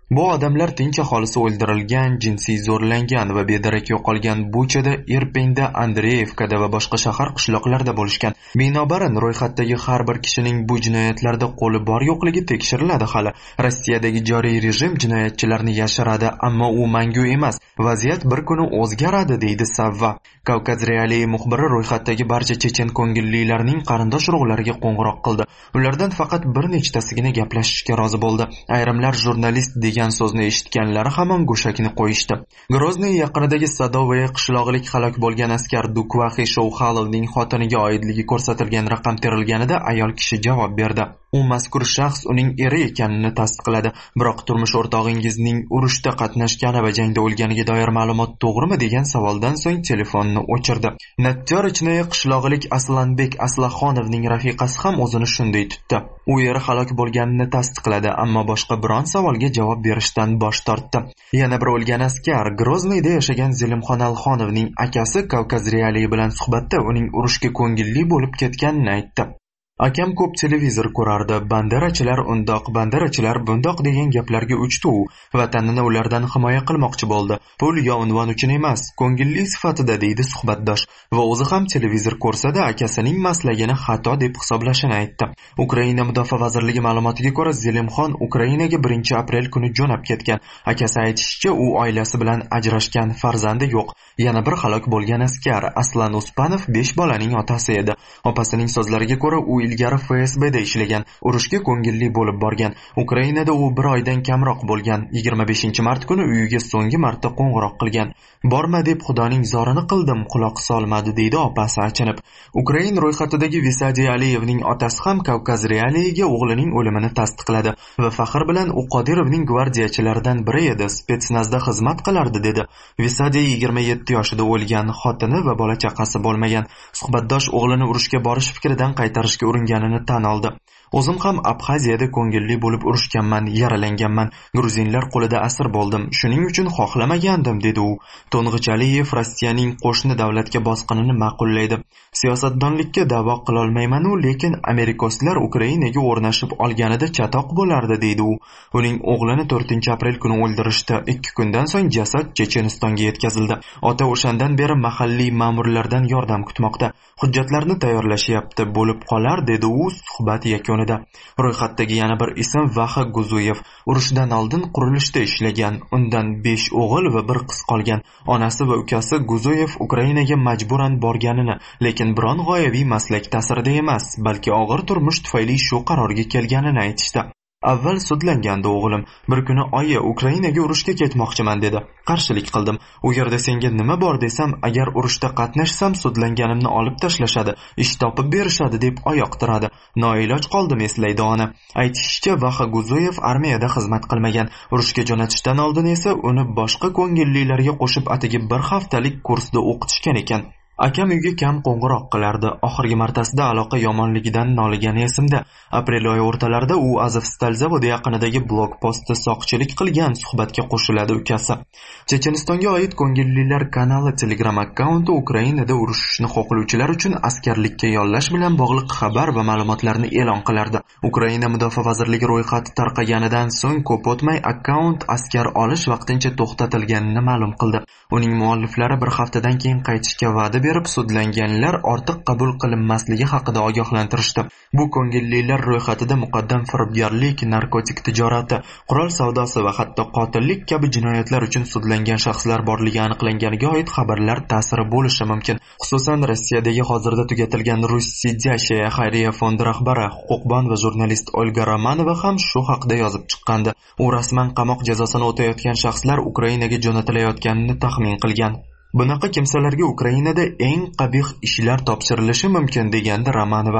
Bu odamlar tinch aholisi o'ldirilgan, jinsiy zo'rlangan va bedarak yo'qolgan Buchada, Irpinda, Andreyevkada va boshqa shahar qishloqlarda bo'lishgan. Binobarin, ro'yxatdagi har bir kishining bu jinoyatlarda qo'li bor yo'qligi tekshiriladi hali. Rossiyadagi joriy rejim jinoyatchilarni yashiradi, ammo u mangu emas. Vaziyat bir kuni o'zgaradi, deydi Savva. Kavkaz Realiy muxbiri ro'yxatdagi barcha chechen ko'ngillilarning qarindosh urug'lariga qo'ng'iroq qildi. Ulardan faqat bir nechtasigina gaplashishga rozi bo'ldi. Ayrimlar jurnalist degan so'zni eshitganlari hamon go'shakni qo'yishdi. Grozniy yaqinidagi Sadovaya qishlog'ilik halok bo'lgan askar Dukvaxi Shouxalovning xotiniga oidligi ko'rsatilgan raqam terilganida ayol kishi javob berdi. U mazkur shaxs uning eri ekanini tasdiqladi, biroq turmush o'rtog'ingizning urushda qatnashgani va jangda o'lganiga doir ma'lumot to'g'rimi degan savoldan so'ng telefonni o'chirdi. Natjorichnoye qishlog'ilik Aslanbek Aslaxonovning rafiqasi ham o'zini shunday tutdi. U eri halok bo'lganini tasdiqladi, ammo boshqa biron savolga javob berishdan bosh tortdi. Yana bir o'lgan askar Grozniyda yashagan Zelimxon Alxonovning akasi Kavkaz Realiy bilan suhbatda uning urushga ko'ngilli bo'lib ketganini aytdi. Akam ko'p televizor ko'rardi, banderachilar undoq, banderachilar bundoq degan gaplarga uchdi u. Vatanini ulardan himoya qilmoqchi bo'ldi. Pul yo unvon uchun emas, ko'ngilli sifatida, deydi suhbatdosh. Va o'zi ham televizor ko'rsada akasining maslagini xato deb hisoblashini aytdi. Ukraina mudofaa vazirligi ma'lumotiga ko'ra, Zelimxon Ukrainaga birinchi aprel kuni jo'nab ketgan. Akasi aytishicha, u oilasi bilan ajrashgan, farzandi yo'q. Yana bir halok bo'lgan askar Aslan Uspanov besh bolaning otasi edi. Opasining so'zlariga ko'ra, u ilgari F S B'da ishlagan, urushga ko'ngilli bo'lib borgan. Ukrainada u bir oydan kamroq bo'lgan. yigirma beshinchi mart kuni uyiga so'nggi marta qo'ng'iroq qilgan. Borma deb xudoning zorini qildim, quloq solmadi, deydi opasi achinib. Ukrain ro'yxatidagi Visadiy Aliyevning otasi ham Kavkaz Realiyiga o'g'lining o'limini tasdiqladi va faxr bilan u Qodirovning gvardiyachilaridan biri edi, spetsnazda xizmat qilardi, dedi. Visadiy yigirma yetti yoshida o'lgan, xotini va bola chaqasi bo'lmagan. Suhbatdosh o'g'lini urushga borish fikridan qaytarishga uringanini tan oldi. O'zim ham Abxaziyada ko'ngilli bo'lib urushganman, yaralanganman. Gruzinlar qo'lida asir bo'ldim. Shuning uchun xohlamagandim, dedi u. To'ng'ich Aliyev Rossiyaning qo'shni davlatga bosqinini ma'qullaydi. Siyosatdonlikka da'vo qila olmayman-u, lekin Amerikoslar Ukrainaga o'rnashib olganida chatoq bo'lardi, deydi u. Uning o'g'lini to'rtinchi aprel kuni o'ldirishdi. ikki kundan so'ng jasad Chechenistonga yetkazildi. Ota o'shandan beri mahalliy ma'murlardan yordam kutmoqda. Hujjatlarni tayyorlashyapti, bo'lib qolar, dedi u suhbat yakunida. Ro'yxatdagi yana bir ism Vaxa Guzuyev. Urushdan oldin qurilishda ishlagan. Undan besh o'g'il va bir qiz qolgan. Onasi va ukasi Guzuyev Ukrainaga majburan borganini, lekin biron g'oyaviy maslak ta'sirida emas, balki og'ir turmush tufayli shu qarorga kelganini aytishdi. Avval sudlangandi o'g'lim. Bir kuni oyi Ukrainaga urushga ketmoqchiman dedi. Qarshilik qildim. U yerda senga nima bor desam, agar urushda qatnashsam sudlanganimni olib tashlashadi, ish topib berishadi deb oyoq tiradi. Noiloj qoldim, eslaydi ona. Aytishicha, Vaxa Guzuyev armiyada xizmat qilmagan. Urushga jo'natishdan oldin esa uni boshqa ko'ngillilarga qo'shib atigi bir haftalik kursda o'qitishgan ekan. Akam uyga kam qo'ng'iroq qilardi. Oxirgi martasida aloqa yomonligidan noligani esimda. Aprel oyi o'rtalarida u Azovstal zavodi yaqinidagi blokpostda soqchilik qilgan, suhbatga qo'shiladi ukasi. Chechenistonga oid ko'ngillilar kanali Telegram akkaunti Ukrainada urushishni xohlovchilar uchun askarlikka yollash bilan bog'liq xabar va ma'lumotlarni e'lon qilardi. Ukraina mudofaa vazirligi ro'yxati tarqaganidan so'ng ko'p o'tmay akkaunt askar olish vaqtincha to'xtatilganini ma'lum qildi. Uning mualliflari bir haftadan keyin qaytishga va'da berib, sudlanganlar ortiq qabul qilinmasligi haqida ogohlantirishdi. Bu ko'ngillilar ro'yxatida muqaddam firibgarlik, narkotik tijorati, qurol savdosi va hatto qotillik kabi jinoyatlar uchun sudlangan shaxslar borligi aniqlanganiga oid xabarlar ta'siri bo'lishi mumkin. Xususan, Rossiyadagi hozirda tugatilgan Russiya xayriya fondi rahbari, huquqbon va jurnalist Olga Romanova ham shu haqida yozib chiqqandi. U rasman qamoq jazosini o'tayotgan shaxslar Ukrainaga jo'natilayotganini taxmin qilgan. Bunaqa kimsalarga Ukrainada eng qabih ishlar topshirilishi mumkin, degandi Romanova.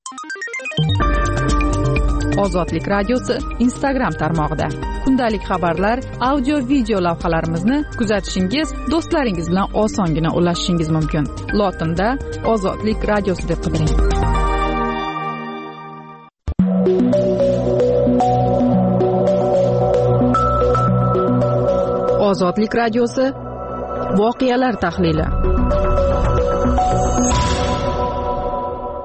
Ozodlik radiosi Instagram tarmog'ida kundalik xabarlar, audio video lavhalarimizni kuzatishingiz, do'stlaringiz bilan osongina ulashishingiz mumkin. Lotinda Ozodlik radiosi deb qidiring. Ozodlik radiosi voqealar tahlili.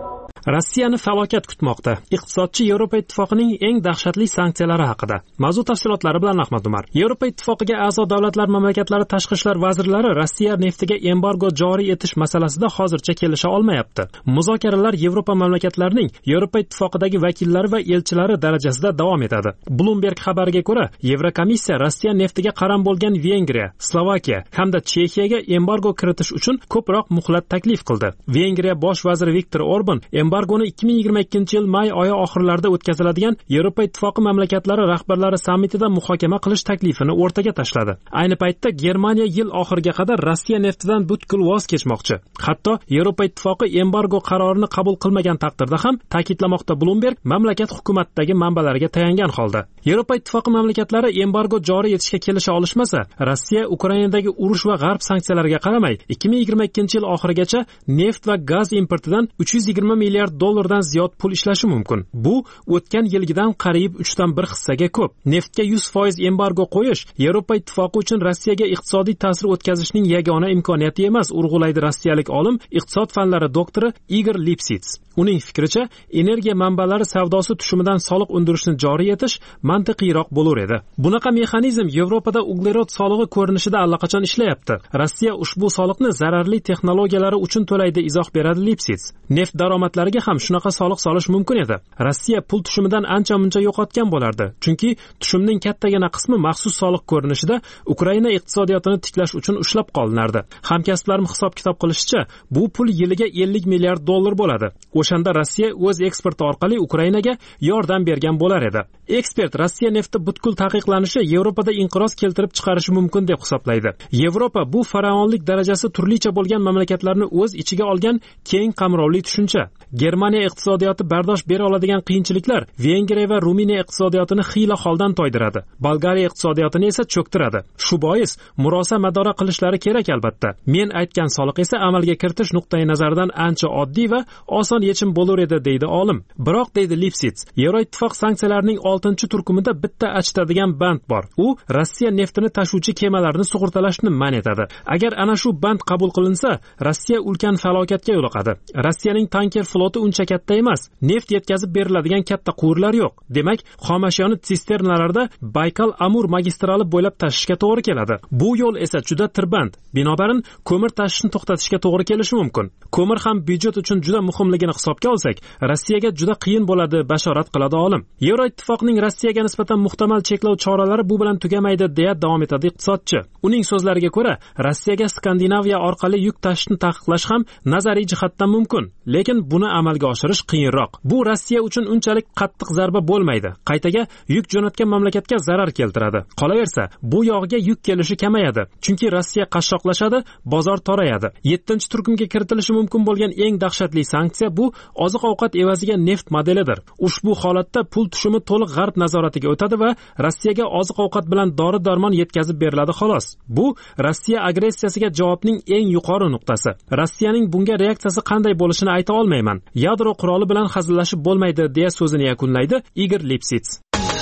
Rossiyani falokat kutmoqda. Iqtisodchi Yevropa Ittifoqining eng dahshatli sanksiyalari haqida. Mavzu tafsilotlari bilan Ahmad Umar. Yevropa Ittifoqiga a'zo davlatlar mamlakatlari tashqi ishlar vazirlari Rossiya neftiga embargo joriy etish masalasida hozircha kelisha olmayapti. Muzokaralar Yevropa mamlakatlarining Yevropa Ittifoqidagi vakillari va elchilari darajasida davom etadi. Bloomberg xabariga ko'ra, Yevrokomissiya Rossiya neftiga qaram bo'lgan Vengriya, Slovakiya hamda Chexiyaga embargo kiritish uchun ko'proq muhlat taklif qildi. Vengriya bosh vaziri Viktor Orban embargoni ikki ming yigirma ikkinchi yil may oyi oxirlarida o'tkaziladigan Yevropa Ittifoqi mamlakatlari rahbarlari sammitida muhokama qilish taklifini o'rtaga tashladi. Ayni paytda Germaniya yil oxiriga qadar Rossiya neftidan butkul voz kechmoqchi. Hatto Yevropa Ittifoqi embargo qarorini qabul qilmagan taqdirda ham, ta'kidlamoqda Bloomberg mamlakat hukumatidagi manbalariga tayangan holda. Yevropa Ittifoqi mamlakatlari embargo joriy etishga kelisha olishmasa, Rossiya Ukrainadagi urush va g'arb sanksiyalariga qaramay ikki ming yigirma ikkinchi yil oxirigacha neft va gaz importidan uch yuz yigirma milliard dollardan ziyod pul ishlashi mumkin. Bu o'tgan yilgidan qariyb uchdan bir hissaga ko'p. Neftga yuz foiz embargo qo'yish Yevropa Ittifoqi uchun Rossiyaga iqtisodiy ta'sir o'tkazishning yagona imkoniyati emas, urg'ulaydi rossiyalik olim, iqtisod fanlari doktori Igor Lipsits. Uning fikricha, energiya manbalari savdosi tushumidan soliq undirishni joriy etish mantiqiyroq bo'lar edi. Bunaqa mexanizm Yevropada uglerod solig'i ko'rinishida allaqachon ishlayapti. Rossiya ushbu soliqni zararli texnologiyalari uchun to'laydi, izoh beradi Lipsits. Neft daromadlariga ham shunaqa soliq solish mumkin edi. Rossiya pul tushumidan ancha-muncha yo'qotgan bo'lardi, chunki tushumning kattagina qismi maxsus soliq ko'rinishida Ukraina iqtisodiyotini tiklash uchun ushlab qolinardi. Hamkasblarim hisob-kitob qilishicha, bu pul yiliga ellik milliard dollar bo'ladi. O'shanda Rossiya o'z eksporti orqali Ukrainaga yordam bergan bo'lar edi. Ekspert Rossiya nefti butkul taqiqlanishi Yevropada inqiroz keltirib chiqarishi mumkin deb hisoblaydi. Yevropa bu faraonlik darajasi turlicha bo'lgan mamlakatlarni o'z ichiga olgan keng qamrovli tushuncha. Germaniya iqtisodiyoti bardosh bera oladigan qiyinchiliklar Vengriya va Ruminiya iqtisodiyotini xiyla holdan toydiradi. Bolgariya iqtisodiyotini esa cho'ktiradi. Shu bois murosa madora qilishlari kerak albatta. Men aytgan soliq esa amalga kiritish nuqtai nazaridan ancha oddiy va oson yechim bo'lar edi, deydi olim. Biroq, deydi Lipsits, Yevroittifoq sanksiyalarining oltinchi turkumida bitta achitadigan band bor. U Rossiya neftini tashuvchi kemalarni sug'urtalashni man etadi. Agar ana shu band qabul qilinsa, Rossiya ulkan falokatga yo'liqadi. Rossiyaning tanker floti uncha katta emas. Neft yetkazib beriladigan katta quvurlar yo'q. Demak, xomashiyoni sisternalarda Baykal-Amur magistrali bo'ylab tashishga to'g'ri keladi. Bu yo'l esa juda tirband. Binobarin, ko'mir tashishni to'xtatishga to'g'ri kelishi mumkin. Ko'mir ham byudjet uchun juda muhimligini hisobga olsak, Rossiyaga juda qiyin bo'ladi, bashorat qiladi olim. Yevroittifoqning Rossiyaga nisbatan muhtamal cheklov choralari bu bilan tugamaydi, deya davom etadi iqtisodchi. Uning so'zlariga ko'ra, Rossiyaga Skandinaviya orqali yuk tashishni taqiqlash ham nazariy jihatdan mumkin, lekin buni amalga oshirish qiyinroq. Bu Rossiya uchun unchalik qattiq zarba bo'lmaydi. Qaytaga yuk jo'natgan mamlakatga zarar keltiradi. Qolaversa, bu yog'iga yuk kelishi kamayadi, chunki Rossiya qashshoqlashadi, bozor torayadi. yettinchi turkumga kiritilishi mumkin bo'lgan eng dahshatli sanksiya bu oziq-ovqat evaziga neft modelidir. Ushbu holatda pul tushumi to'liq g'arb nazoratiga o'tadi va Rossiyaga oziq-ovqat bilan dori-darmon yetkazib beriladi xolos. Bu Rossiya agressiyasiga javobning eng yuqori nuqtasi. Rossiyaning bunga reaksiyasi qanday bo'lishini ayta olmayman. Yadro quroli bilan hazillashib bo'lmaydi, deya so'zini yakunlaydi Igor Lipsits.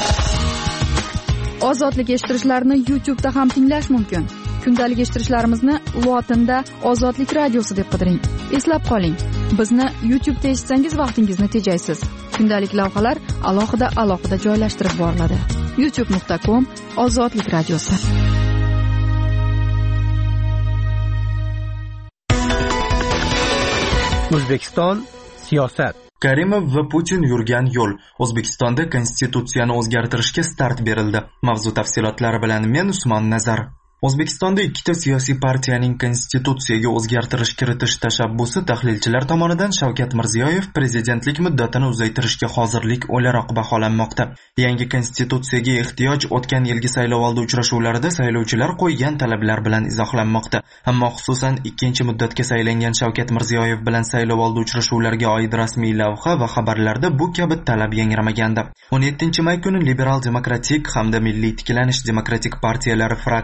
Ozodlik eshittirishlarni YouTube da ham tinglash mumkin. Kundalik eshittirishlarimizni lotinda Ozodlik radiosi deb qidiring. Eslab qoling, bizni YouTube da eshitsangiz vaqtingizni tejaysiz. Kundalik lavhalar alohida-alohida joylashtirib boriladi. youtube nuqta com Ozodlik radiosi. O'zbekiston siyosat. Karimov va Putin yurgan yo'l. O'zbekistonda konstitutsiyani o'zgartirishga start berildi. Mavzu tafsilotlari bilan men Usmon Nazar. O'zbekistonda ikkita siyosiy partiyaning konstitutsiyaga o'zgartirish kiritish tashabbusi tahlilchilar tomonidan Shavkat Mirziyoyev prezidentlik muddatini uzaytirishga hozirlik o'laroq baholanmoqda. Yangi konstitutsiyaga ehtiyoj o'tgan yilgi saylovoldi uchrashuvlarida saylovchilar qo'ygan talablar bilan izohlanmoqda. Ammo xususan ikkinchi muddatga saylangan Shavkat Mirziyoyev bilan saylovoldi uchrashuvlariga oid rasmiy lavha va xabarlarda bu kabi talab yangramagandi. o'n yettinchi may kuni Liberal demokratik hamda Milliy tiklanish demokratik partiyalari fraksiyalari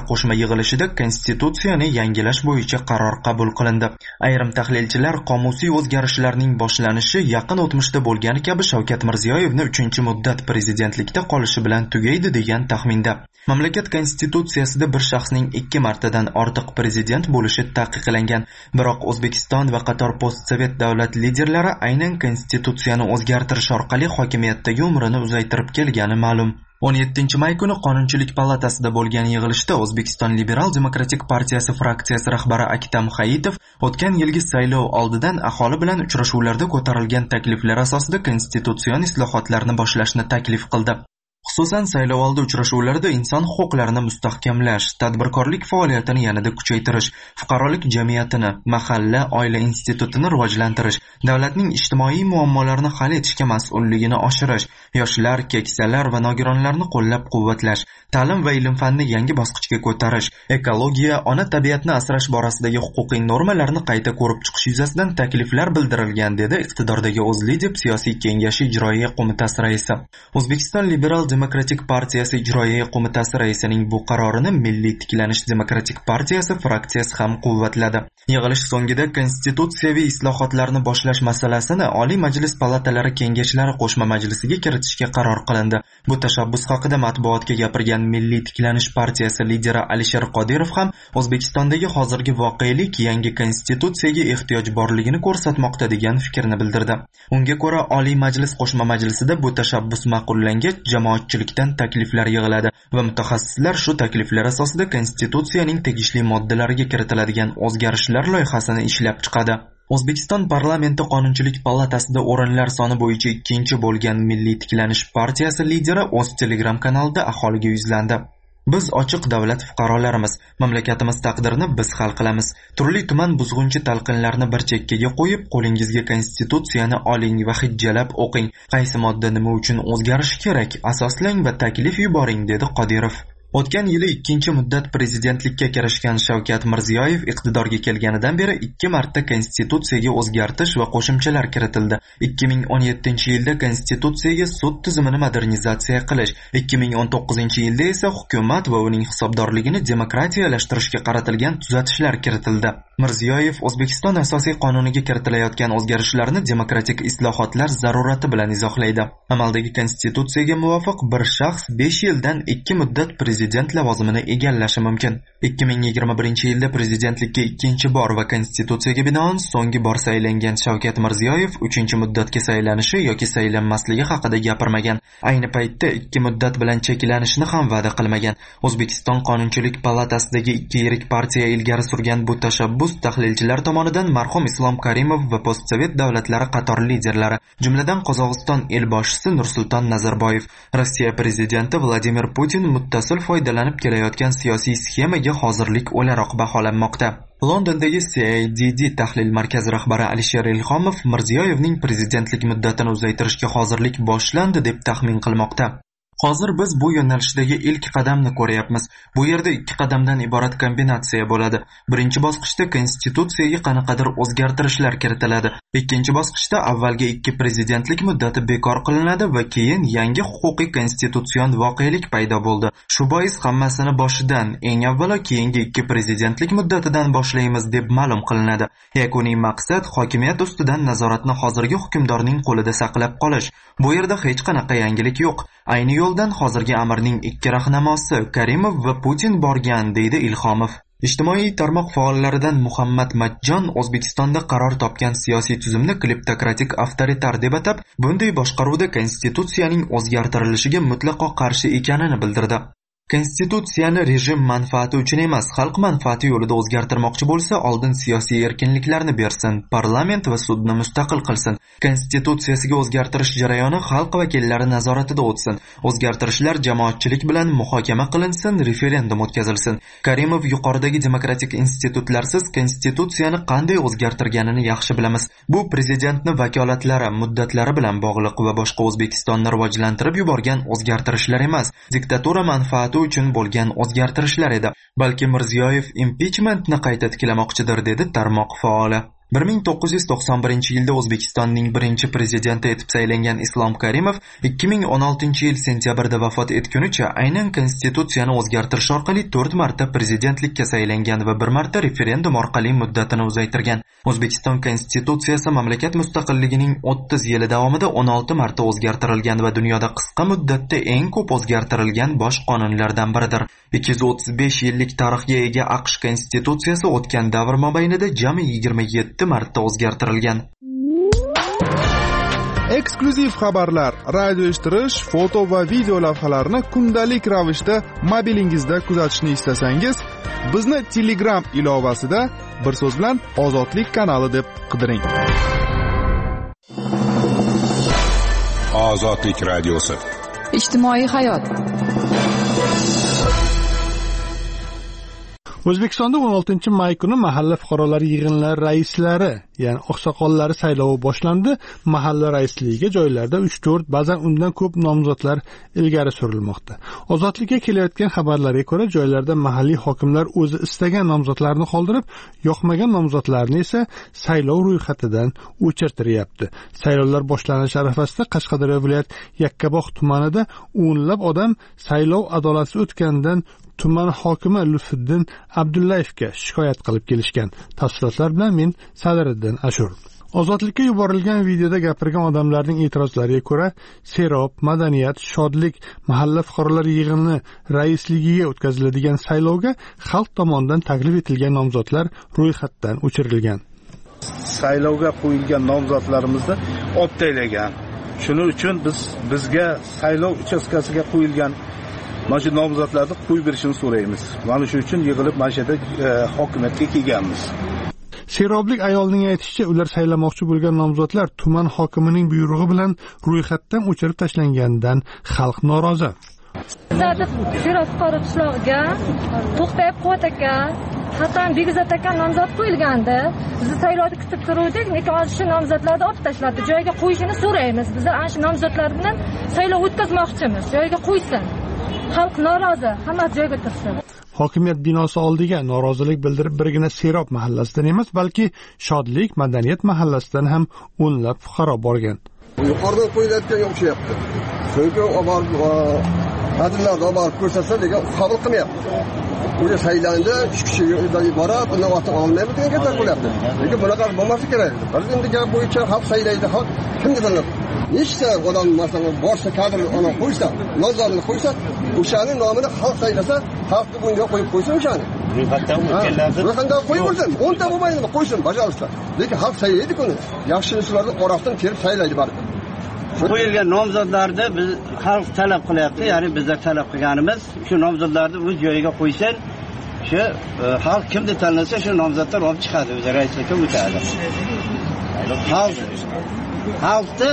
qo'shma yig'ilishida konstitutsiyani yangilash bo'yicha qaror qabul qilindi. Ayrim tahlilchilar qomusiy o'zgarishlarning boshlanishi yaqin o'tmishda bo'lgani kabi Shavkat Mirziyoyevni uchinchi muddat prezidentlikda qolishi bilan tugaydi degan taxminda. Mamlakat konstitutsiyasida bir shaxsning ikki martadan ortiq prezident bo'lishi taqiqlangan. Biroq O'zbekiston va qator postsovet davlat liderlari aynan konstitutsiyani o'zgartirish orqali hokimiyatdagi umrini uzaytirib kelgani ma'lum. o'n yettinchi may kuni Qonunchilik palatasida bo'lgan yig'ilishda O'zbekiston Liberal Demokratik partiyasi fraksiyasi rahbari Aktam Hayitov o'tgan yilgi saylov oldidan aholi bilan uchrashuvlarda ko'tarilgan takliflar asosida konstitutsion islohotlarni boshlashni taklif qildi. Xususan, saylovoldi uchrashuvlarda inson huquqlarini mustahkamlash, tadbirkorlik faoliyatini yanada kuchaytirish, fuqarolik jamiyatini, mahalla, oila institutini rivojlantirish, davlatning ijtimoiy muammolarini hal etishga mas'ulligini oshirish, yoshlar, keksalar va nogironlarni qo'llab-quvvatlash, ta'lim va ilm-fanni yangi bosqichga ko'tarish, ekologiya, ona tabiatni asrash borasidagi huquqiy normalarni qayta ko'rib chiqish yuzasidan takliflar bildirilgan, dedi iqtidordagi O'zLidep siyosiy kengashi ijroiya qo'mitasi raisi. O'zbekiston Liberal Demokratik partiyasi ijroiya qo'mitasi raisining bu qarorini Milliy tiklanish demokratik partiyasi fraksiyasi ham quvvatladi. Yig'ilish so'ngida konstitutsiyaviy islohotlarni boshlash masalasini Oliy Majlis palatalari kengashlari qo'shma majlisiga kiritishga qaror qilindi. Bu tashabbus haqida matbuotga gapirgan Milliy tiklanish partiyasi lideri Alisher Qodirov ham O'zbekistondagi hozirgi voqelik yangi konstitutsiyaga ehtiyoj borligini ko'rsatmoqda degan fikrni bildirdi. Unga ko'ra, Oliy Majlis qo'shma majlisida bu tashabbus ma'qullangach, jamoatchilikdan takliflar yig'iladi va mutaxassislar shu takliflar asosida konstitutsiyaning tegishli moddalariga kiritiladigan o'zgarishlar loyihasini ishlab chiqadi. O'zbekiston parlamenti Qonunchilik palatasida o'rinlar soni bo'yicha ikkinchi bo'lgan Milliy tiklanish partiyasi lideri o'z Telegram kanalida aholiga yuzlandi. Biz ochiq davlat fuqarolarimiz, mamlakatimiz taqdirini biz hal qilamiz. Turli tuman buzg'unchi talqinlarni bir chekkaga qo'yib, qo'lingizga konstitutsiyani oling va hijjalab o'qing. Qaysi modda nima uchun o'zgarishi kerak, asoslang va taklif yuboring, dedi Qodirov. O'tgan yili ikkinchi muddat prezidentlikka kirishgan Shavkat Mirziyoyev iqtidorga kelganidan beri ikki marta konstitutsiyaga o'zgartish va qo'shimchalar kiritildi. ikki ming o'n yettinchi yilda konstitutsiyaga sud tizimini modernizatsiya qilish, ikki ming o'n to'qqizinchi yilda esa hukumat va uning hisobdorligini demokratiyalashtirishga qaratilgan tuzatishlar kiritildi. Mirziyoyev O'zbekiston asosiy qonuniga kiritilayotgan o'zgarishlarni demokratik islohotlar zarurati bilan izohlaydi. Amaldagi konstitutsiyaga muvofiq bir shaxs besh yildan ikki muddat prezident lavozimini egallashi mumkin. ikki ming yigirma birinchi yilda prezidentlikka ikkinchi bor va konstitutsiyaga binoan so'nggi bor saylangan Shavkat Mirziyoyev uchinchi muddatga saylanishi yoki saylanmasligi haqida gapirmagan. Ayni paytda ikki muddat bilan cheklanishni ham va'da qilmagan. O'zbekiston Qonunchilik palatasidagi ikki yirik partiya ilgari surgan bu tashabbus tahlilchilar tomonidan marhum Islom Karimov va postsovet davlatlari qator liderlari, jumladan Qozog'iston elboshisi Nursulton Nazarboyev, Rossiya prezidenti Vladimir Putin muttasil foydalanib kelayotgan siyosiy sxemaga hozirlik o'laroq baholanmoqda. Londondagi C I D D tahlil markazi rahbari Alisher Ilhomov Mirziyoyevning prezidentlik muddatini uzaytirishga hozirlik boshlandi deb taxmin qilmoqda. Hozir biz bu yo'nalishdagi ilk qadamni ko'ryapmiz. Bu yerda ikki qadamdan iborat kombinatsiya bo'ladi. Birinchi bosqichda konstitutsiyaga qanaqadir o'zgartirishlar kiritiladi. Ikkinchi bosqichda avvalgi ikki prezidentlik muddati bekor qilinadi va keyin yangi huquqiy konstitutsion voqelik paydo bo'ldi. Shu bois hammasini boshidan, eng avvalo keyingi ikki prezidentlik muddatidan boshlaymiz deb ma'lum qilinadi. Yakuniy maqsad hokimiyat ustidan nazoratni hozirgi hukmdorning qo'lida saqlab qolish. Bu yerda hech qanaqa yangilik yo'q. Ayni yo'ldan hozirgi amirning ikki rahnamosi Karimov va Putin borgan, deydi Ilhomov. Ijtimoiy tarmoq faollaridan Muhammad Majjon O'zbekistonda qaror topgan siyosiy tuzumni kleptokratik avtoritar deb atab, bunday boshqaruvda konstitutsiyaning o'zgartirilishiga mutlaqo qarshi ekanini bildirdi. Konstitutsiyani rejim manfaati uchun emas, xalq manfaati yo'lida o'zgartirmoqchi bo'lsa, oldin siyosiy erkinliklarni bersin, parlament va sudni mustaqil qilsin. Konstitutsiyasiga o'zgartirish jarayoni xalq vakillari nazoratida o'tsin. O'zgartirishlar jamoatchilik bilan muhokama qilinsin, referendum o'tkazilsin. Karimov yuqoridagi demokratik institutlarsiz konstitutsiyani qanday o'zgartirganini yaxshi bilamiz. Bu prezidentni vakolatlari, muddatlari bilan bog'liq va boshqa O'zbekistonni rivojlantirib yuborgan o'zgartirishlar emas, diktatura manfaati uchun bo'lgan o'zgartirishlar edi. Balki Mirziyoyev impichmentni qayta tiklamoqchidir, dedi tarmoq faoli. bir ming to'qqiz yuz to'qson birinchi yilda O'zbekistonning birinchi prezidenti etib saylangan Islom Karimov ikki ming o'n oltinchi yil sentyabrda vafot etgunicha aynan konstitutsiyani o'zgartirish orqali to'rt marta prezidentlikka saylangan va bir marta referendum orqali muddatini uzaytirgan. O'zbekiston konstitutsiyasi mamlakat mustaqilligining o'ttiz yili davomida o'n olti marta o'zgartirilgan va dunyoda qisqa muddatda eng ko'p o'zgartirilgan bosh qonunlardan biridir. ikki yuz o'ttiz besh yillik tarixga ega AQSh konstitutsiyasi o'tgan davr mobaynida jami yigirma yetti marta o'zgartirilgan. Eksklyuziv xabarlar, radio eshittirish, foto va video lavhalarni kundalik ravishda mobilingizda kuzatishni istasangiz, bizni Telegram ilovasida bir so'z bilan Ozodlik kanali deb qidiring. Ozodlik radiosi. Ijtimoiy hayot. O'zbekistonda o'n oltinchi may kuni mahalla fuqarolari yig'inlari raislari, ya'ni oqsoqollari saylovi boshlandi. Mahalla raisligiga joylarda uch to'rt, ba'zan undan ko'p nomzodlar ilgari surilmoqda. Ozodlikka kelayotgan xabarlarga ko'ra, joylarda mahalliy hokimlar o'zi istagan nomzodlarni qoldirib, yoqmagan nomzodlarni esa saylov ro'yxatidan o'chirtiryapti. Saylovlar boshlanish arafasida Qashqadaryo viloyat Yakkabog' tumanida o'nlab odam saylov adolatsiz o'tganidan tuman hokimi Lutfiddin Abdullayevga shikoyat qilib kelishgan. Tafsilotlar bilan men Sadiriddin Ashur. Ozodlikka yuborilgan videoda gapirgan odamlarning e'tirozlariga ko'ra, Serob, Madaniyat, Shodlik mahalla fuqarolar yig'ini raisligiga o'tkaziladigan saylovga xalq tomonidan taklif etilgan nomzodlar ro'yxatdan o'chirilgan. Saylovga qo'yilgan nomzodlarimizni olib tashlagan. Shuning uchun biz bizga saylov uchastkasiga qo'yilgan mana shu nomzodlarni qo'yib berishini so'raymiz. Mana shu uchun yig'ilib mana shu yerda hokimiyatga kelganmiz. Seroblik ayolning aytishicha, ular saylamoqchi bo'lgan nomzodlar tuman hokimining buyrug'i bilan ro'yxatdan o'chirib tashlanganidan xalq norozi. Bizda Serob fuqaro qishlog'iga To'xtayev Quvvat aka, Hasan Begzod aka nomzod qo'yilgandi. Biz saylovni kutib turuvdik, lekin shu nomzodlarni olib tashladi. Joyiga qo'yishini so'raymiz. Biz ana shu nomzodlar bilan saylov o'tkazmoqchimiz. Joyiga qo'ysin. Xalq norozi, hamma joyga tursin. Hokimiyat binosi oldiga norozilik bildirib birgina Serob mahallasidan emas, balki Shodlik, Madaniyat mahallasidan ham o'nlab fuqaro borgan. Yuqoridan qo'yilayotganga o'xshayapti. Chunki oborib adillarni oborib ko'rsatsa degan qabul qilmayapti. Ular saylandi, uch kishi borib, uni oti olmaydi degan gaplar bo'lyapti. Lekin bunaqa bo'lmasa kerak. Prezidentning gapi bo'yicha xalq saylaydi, xalq kimga tanlab? Nechta odam masalan boshqa kadr ona qo'ysa, nomzodni qo'ysa, o'shaning nomini xalq saylasa, xalq bunga qo'yib qo'ysin o'shani. Ro'yxatdan o'tganlarni ro'yxatdan qo'yib qo'ysin. o'nta bo'lmaydimi? Qo'ysin, bajarishlar. Lekin xalq saylaydi-ku. Yaxshi insonlarni orasidan terib saylaydi baribir. Qo'yilgan nomzodlarni biz xalq talab qilyapti, ya'ni bizlar talab qilganimiz shu nomzodlarni o'z joyiga qo'ysin. Shu xalq kimni tanlasa shu nomzodlar olib chiqadi, o'zi raislikka o'tadi. Xalq xalqni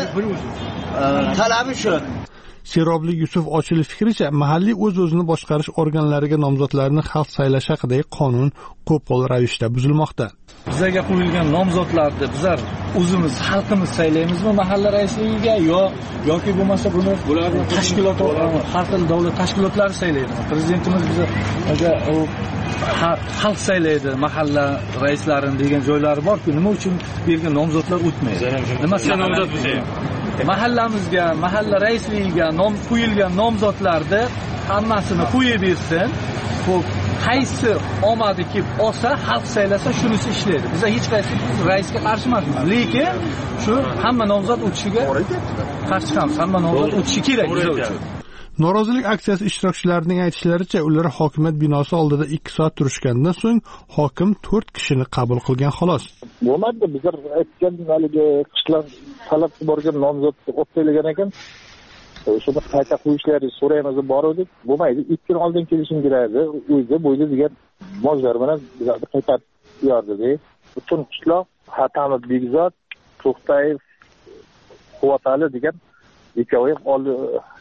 talabi shu. Seroblik Yusuf Ochilov fikricha, mahalliy o'z-o'zini boshqarish organlariga nomzodlarni xalq saylash haqidagi qonun qo'pol ravishda buzilmoqda. Bizlarga qo'yilgan nomzodlarni bizlar o'zimiz xalqimiz saylaymizmi mahalla raisligiga yo yoki bo'lmasa buni bularning tashkilot har xil davlat tashkilotlari saylaydi. Prezidentimiz biza u xalq saylaydi mahalla raislarini degan joylari bor-ku, nima uchun bergan nomzodlar o'tmaydi? Nima nomzod mahallamizga, mahalla raisligiga nom qo'yilgan nomzodlarni hammasini qo'yib bersin. Xo'p, qaysi omadi kelib olsa, xalq saylasa shunisi ishlaydi. Biz hech qaysi raisga qarshi emasmiz, lekin shu hamma nomzod o'tishiga qarshi emas, hamma nomzod o'tishi kerak biz uchun. Norozilik aksiyasi ishtirokchilarining aytishlaricha, ular hokimiyat binosi oldida ikki soat turishgandan so'ng hokim to'rt kishini qabul qilgan xolos. Bo'lmadi, bizlar aytgan haligi qishloq talab borgan nomzodni o'tlaydigan ekan. Shuni qayta qo'yishlari so'raymiz bor edik. Bo'lmaydi, ikki kun oldin kelishim kerak. O'zi bo'yda degan mojlar bilan bizlarni qaytarib yordi. Butun qishloq Hasan Begzod, To'xtayev Quvvatali degan ikkovi oldi.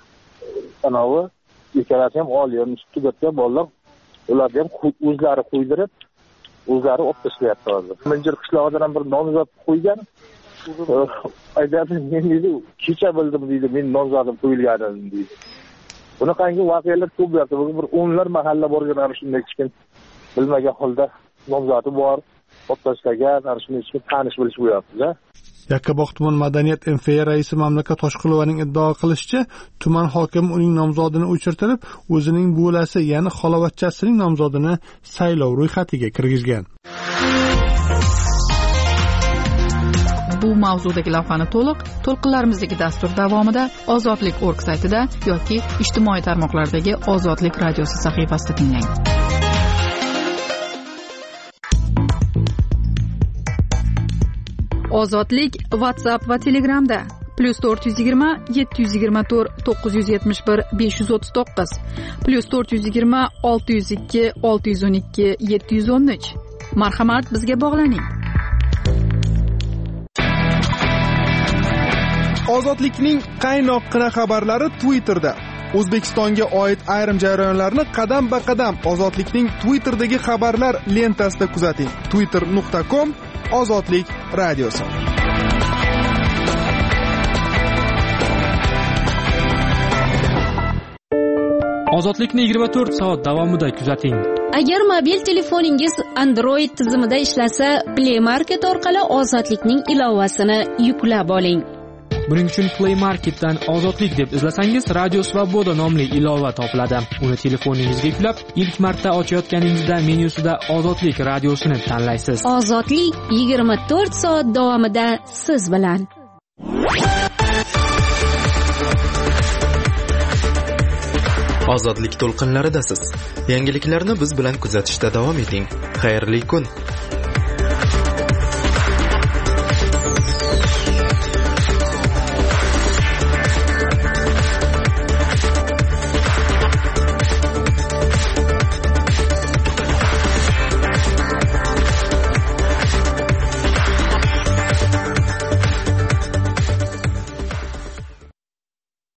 Anavi ikkalasi ham oliy institutga bolalar, ularga ham o'zlari qo'ydirib, o'zlari olib tashlayapti hozir. Minjir qishlog'idan ham bir nomzod qo'ygan. Aytadi, men deydi, kecha bildim deydi, men nomzodim qo'yilganini deydi. Bunaqangi voqealar ko'p bo'lyapti. Bir o'nlar mahalla borgan ana shunday kichkin bilmagan holda nomzodi bor. olib tashlagan, ana shuni ichki tanish bilish bo'lyapmiz. Yakkabog' tuman madaniyat M F A raisi Mamlakat Toshqulovaning iddao qilishicha, tuman hokimi uning nomzodini o'chirtirib, o'zining bo'lasi, ya'ni xolavachchasining nomzodini saylov ro'yxatiga kirgizgan. Bu mavzudagi lavhani to'liq to'lqinlarimizdagi dastur davomida ozodlik точка org saytida yoki ijtimoiy tarmoqlardagi Ozodlik radiosi sahifasida tinglang. Ozodlik WhatsApp va Telegramda plus to'rt yuz yigirma yetti yuz yigirma to'rt to'qqiz yuz yetmish bir besh yuz o'ttiz to'qqiz plus to'rt yuz yigirma olti yuz ikki olti yuz o'n ikki yetti yuz o'n uch. Marhamat, bizga bog'laning. Ozodlikning qaynoqqina xabarlari Twitterda. O'zbekistonga oid ayrim jarayonlarni qadam-ba-qadam Ozodlikning Twitterdagi xabarlar lentasida kuzating. twitter nuqta com Ozodlik radiosi. Ozodlikni yigirma to'rt soat davomida kuzating. Agar mobil telefoningiz Android tizimida ishlasa, Play Market orqali Ozodlikning ilovasini yuklab oling. Buning uchun Play Marketdan Ozodlik deb izlasangiz, Radio Svoboda nomli ilova topiladi. Uni telefoningizga yuklab, ilk marta ochayotganingizda menyusida Ozodlik radiosini tanlaysiz. Ozodlik yigirma to'rt soat davomida siz bilan. Ozodlik to'lqinlaridasiz. Yangiliklarni biz bilan kuzatishda davom eting. Xayrli kun.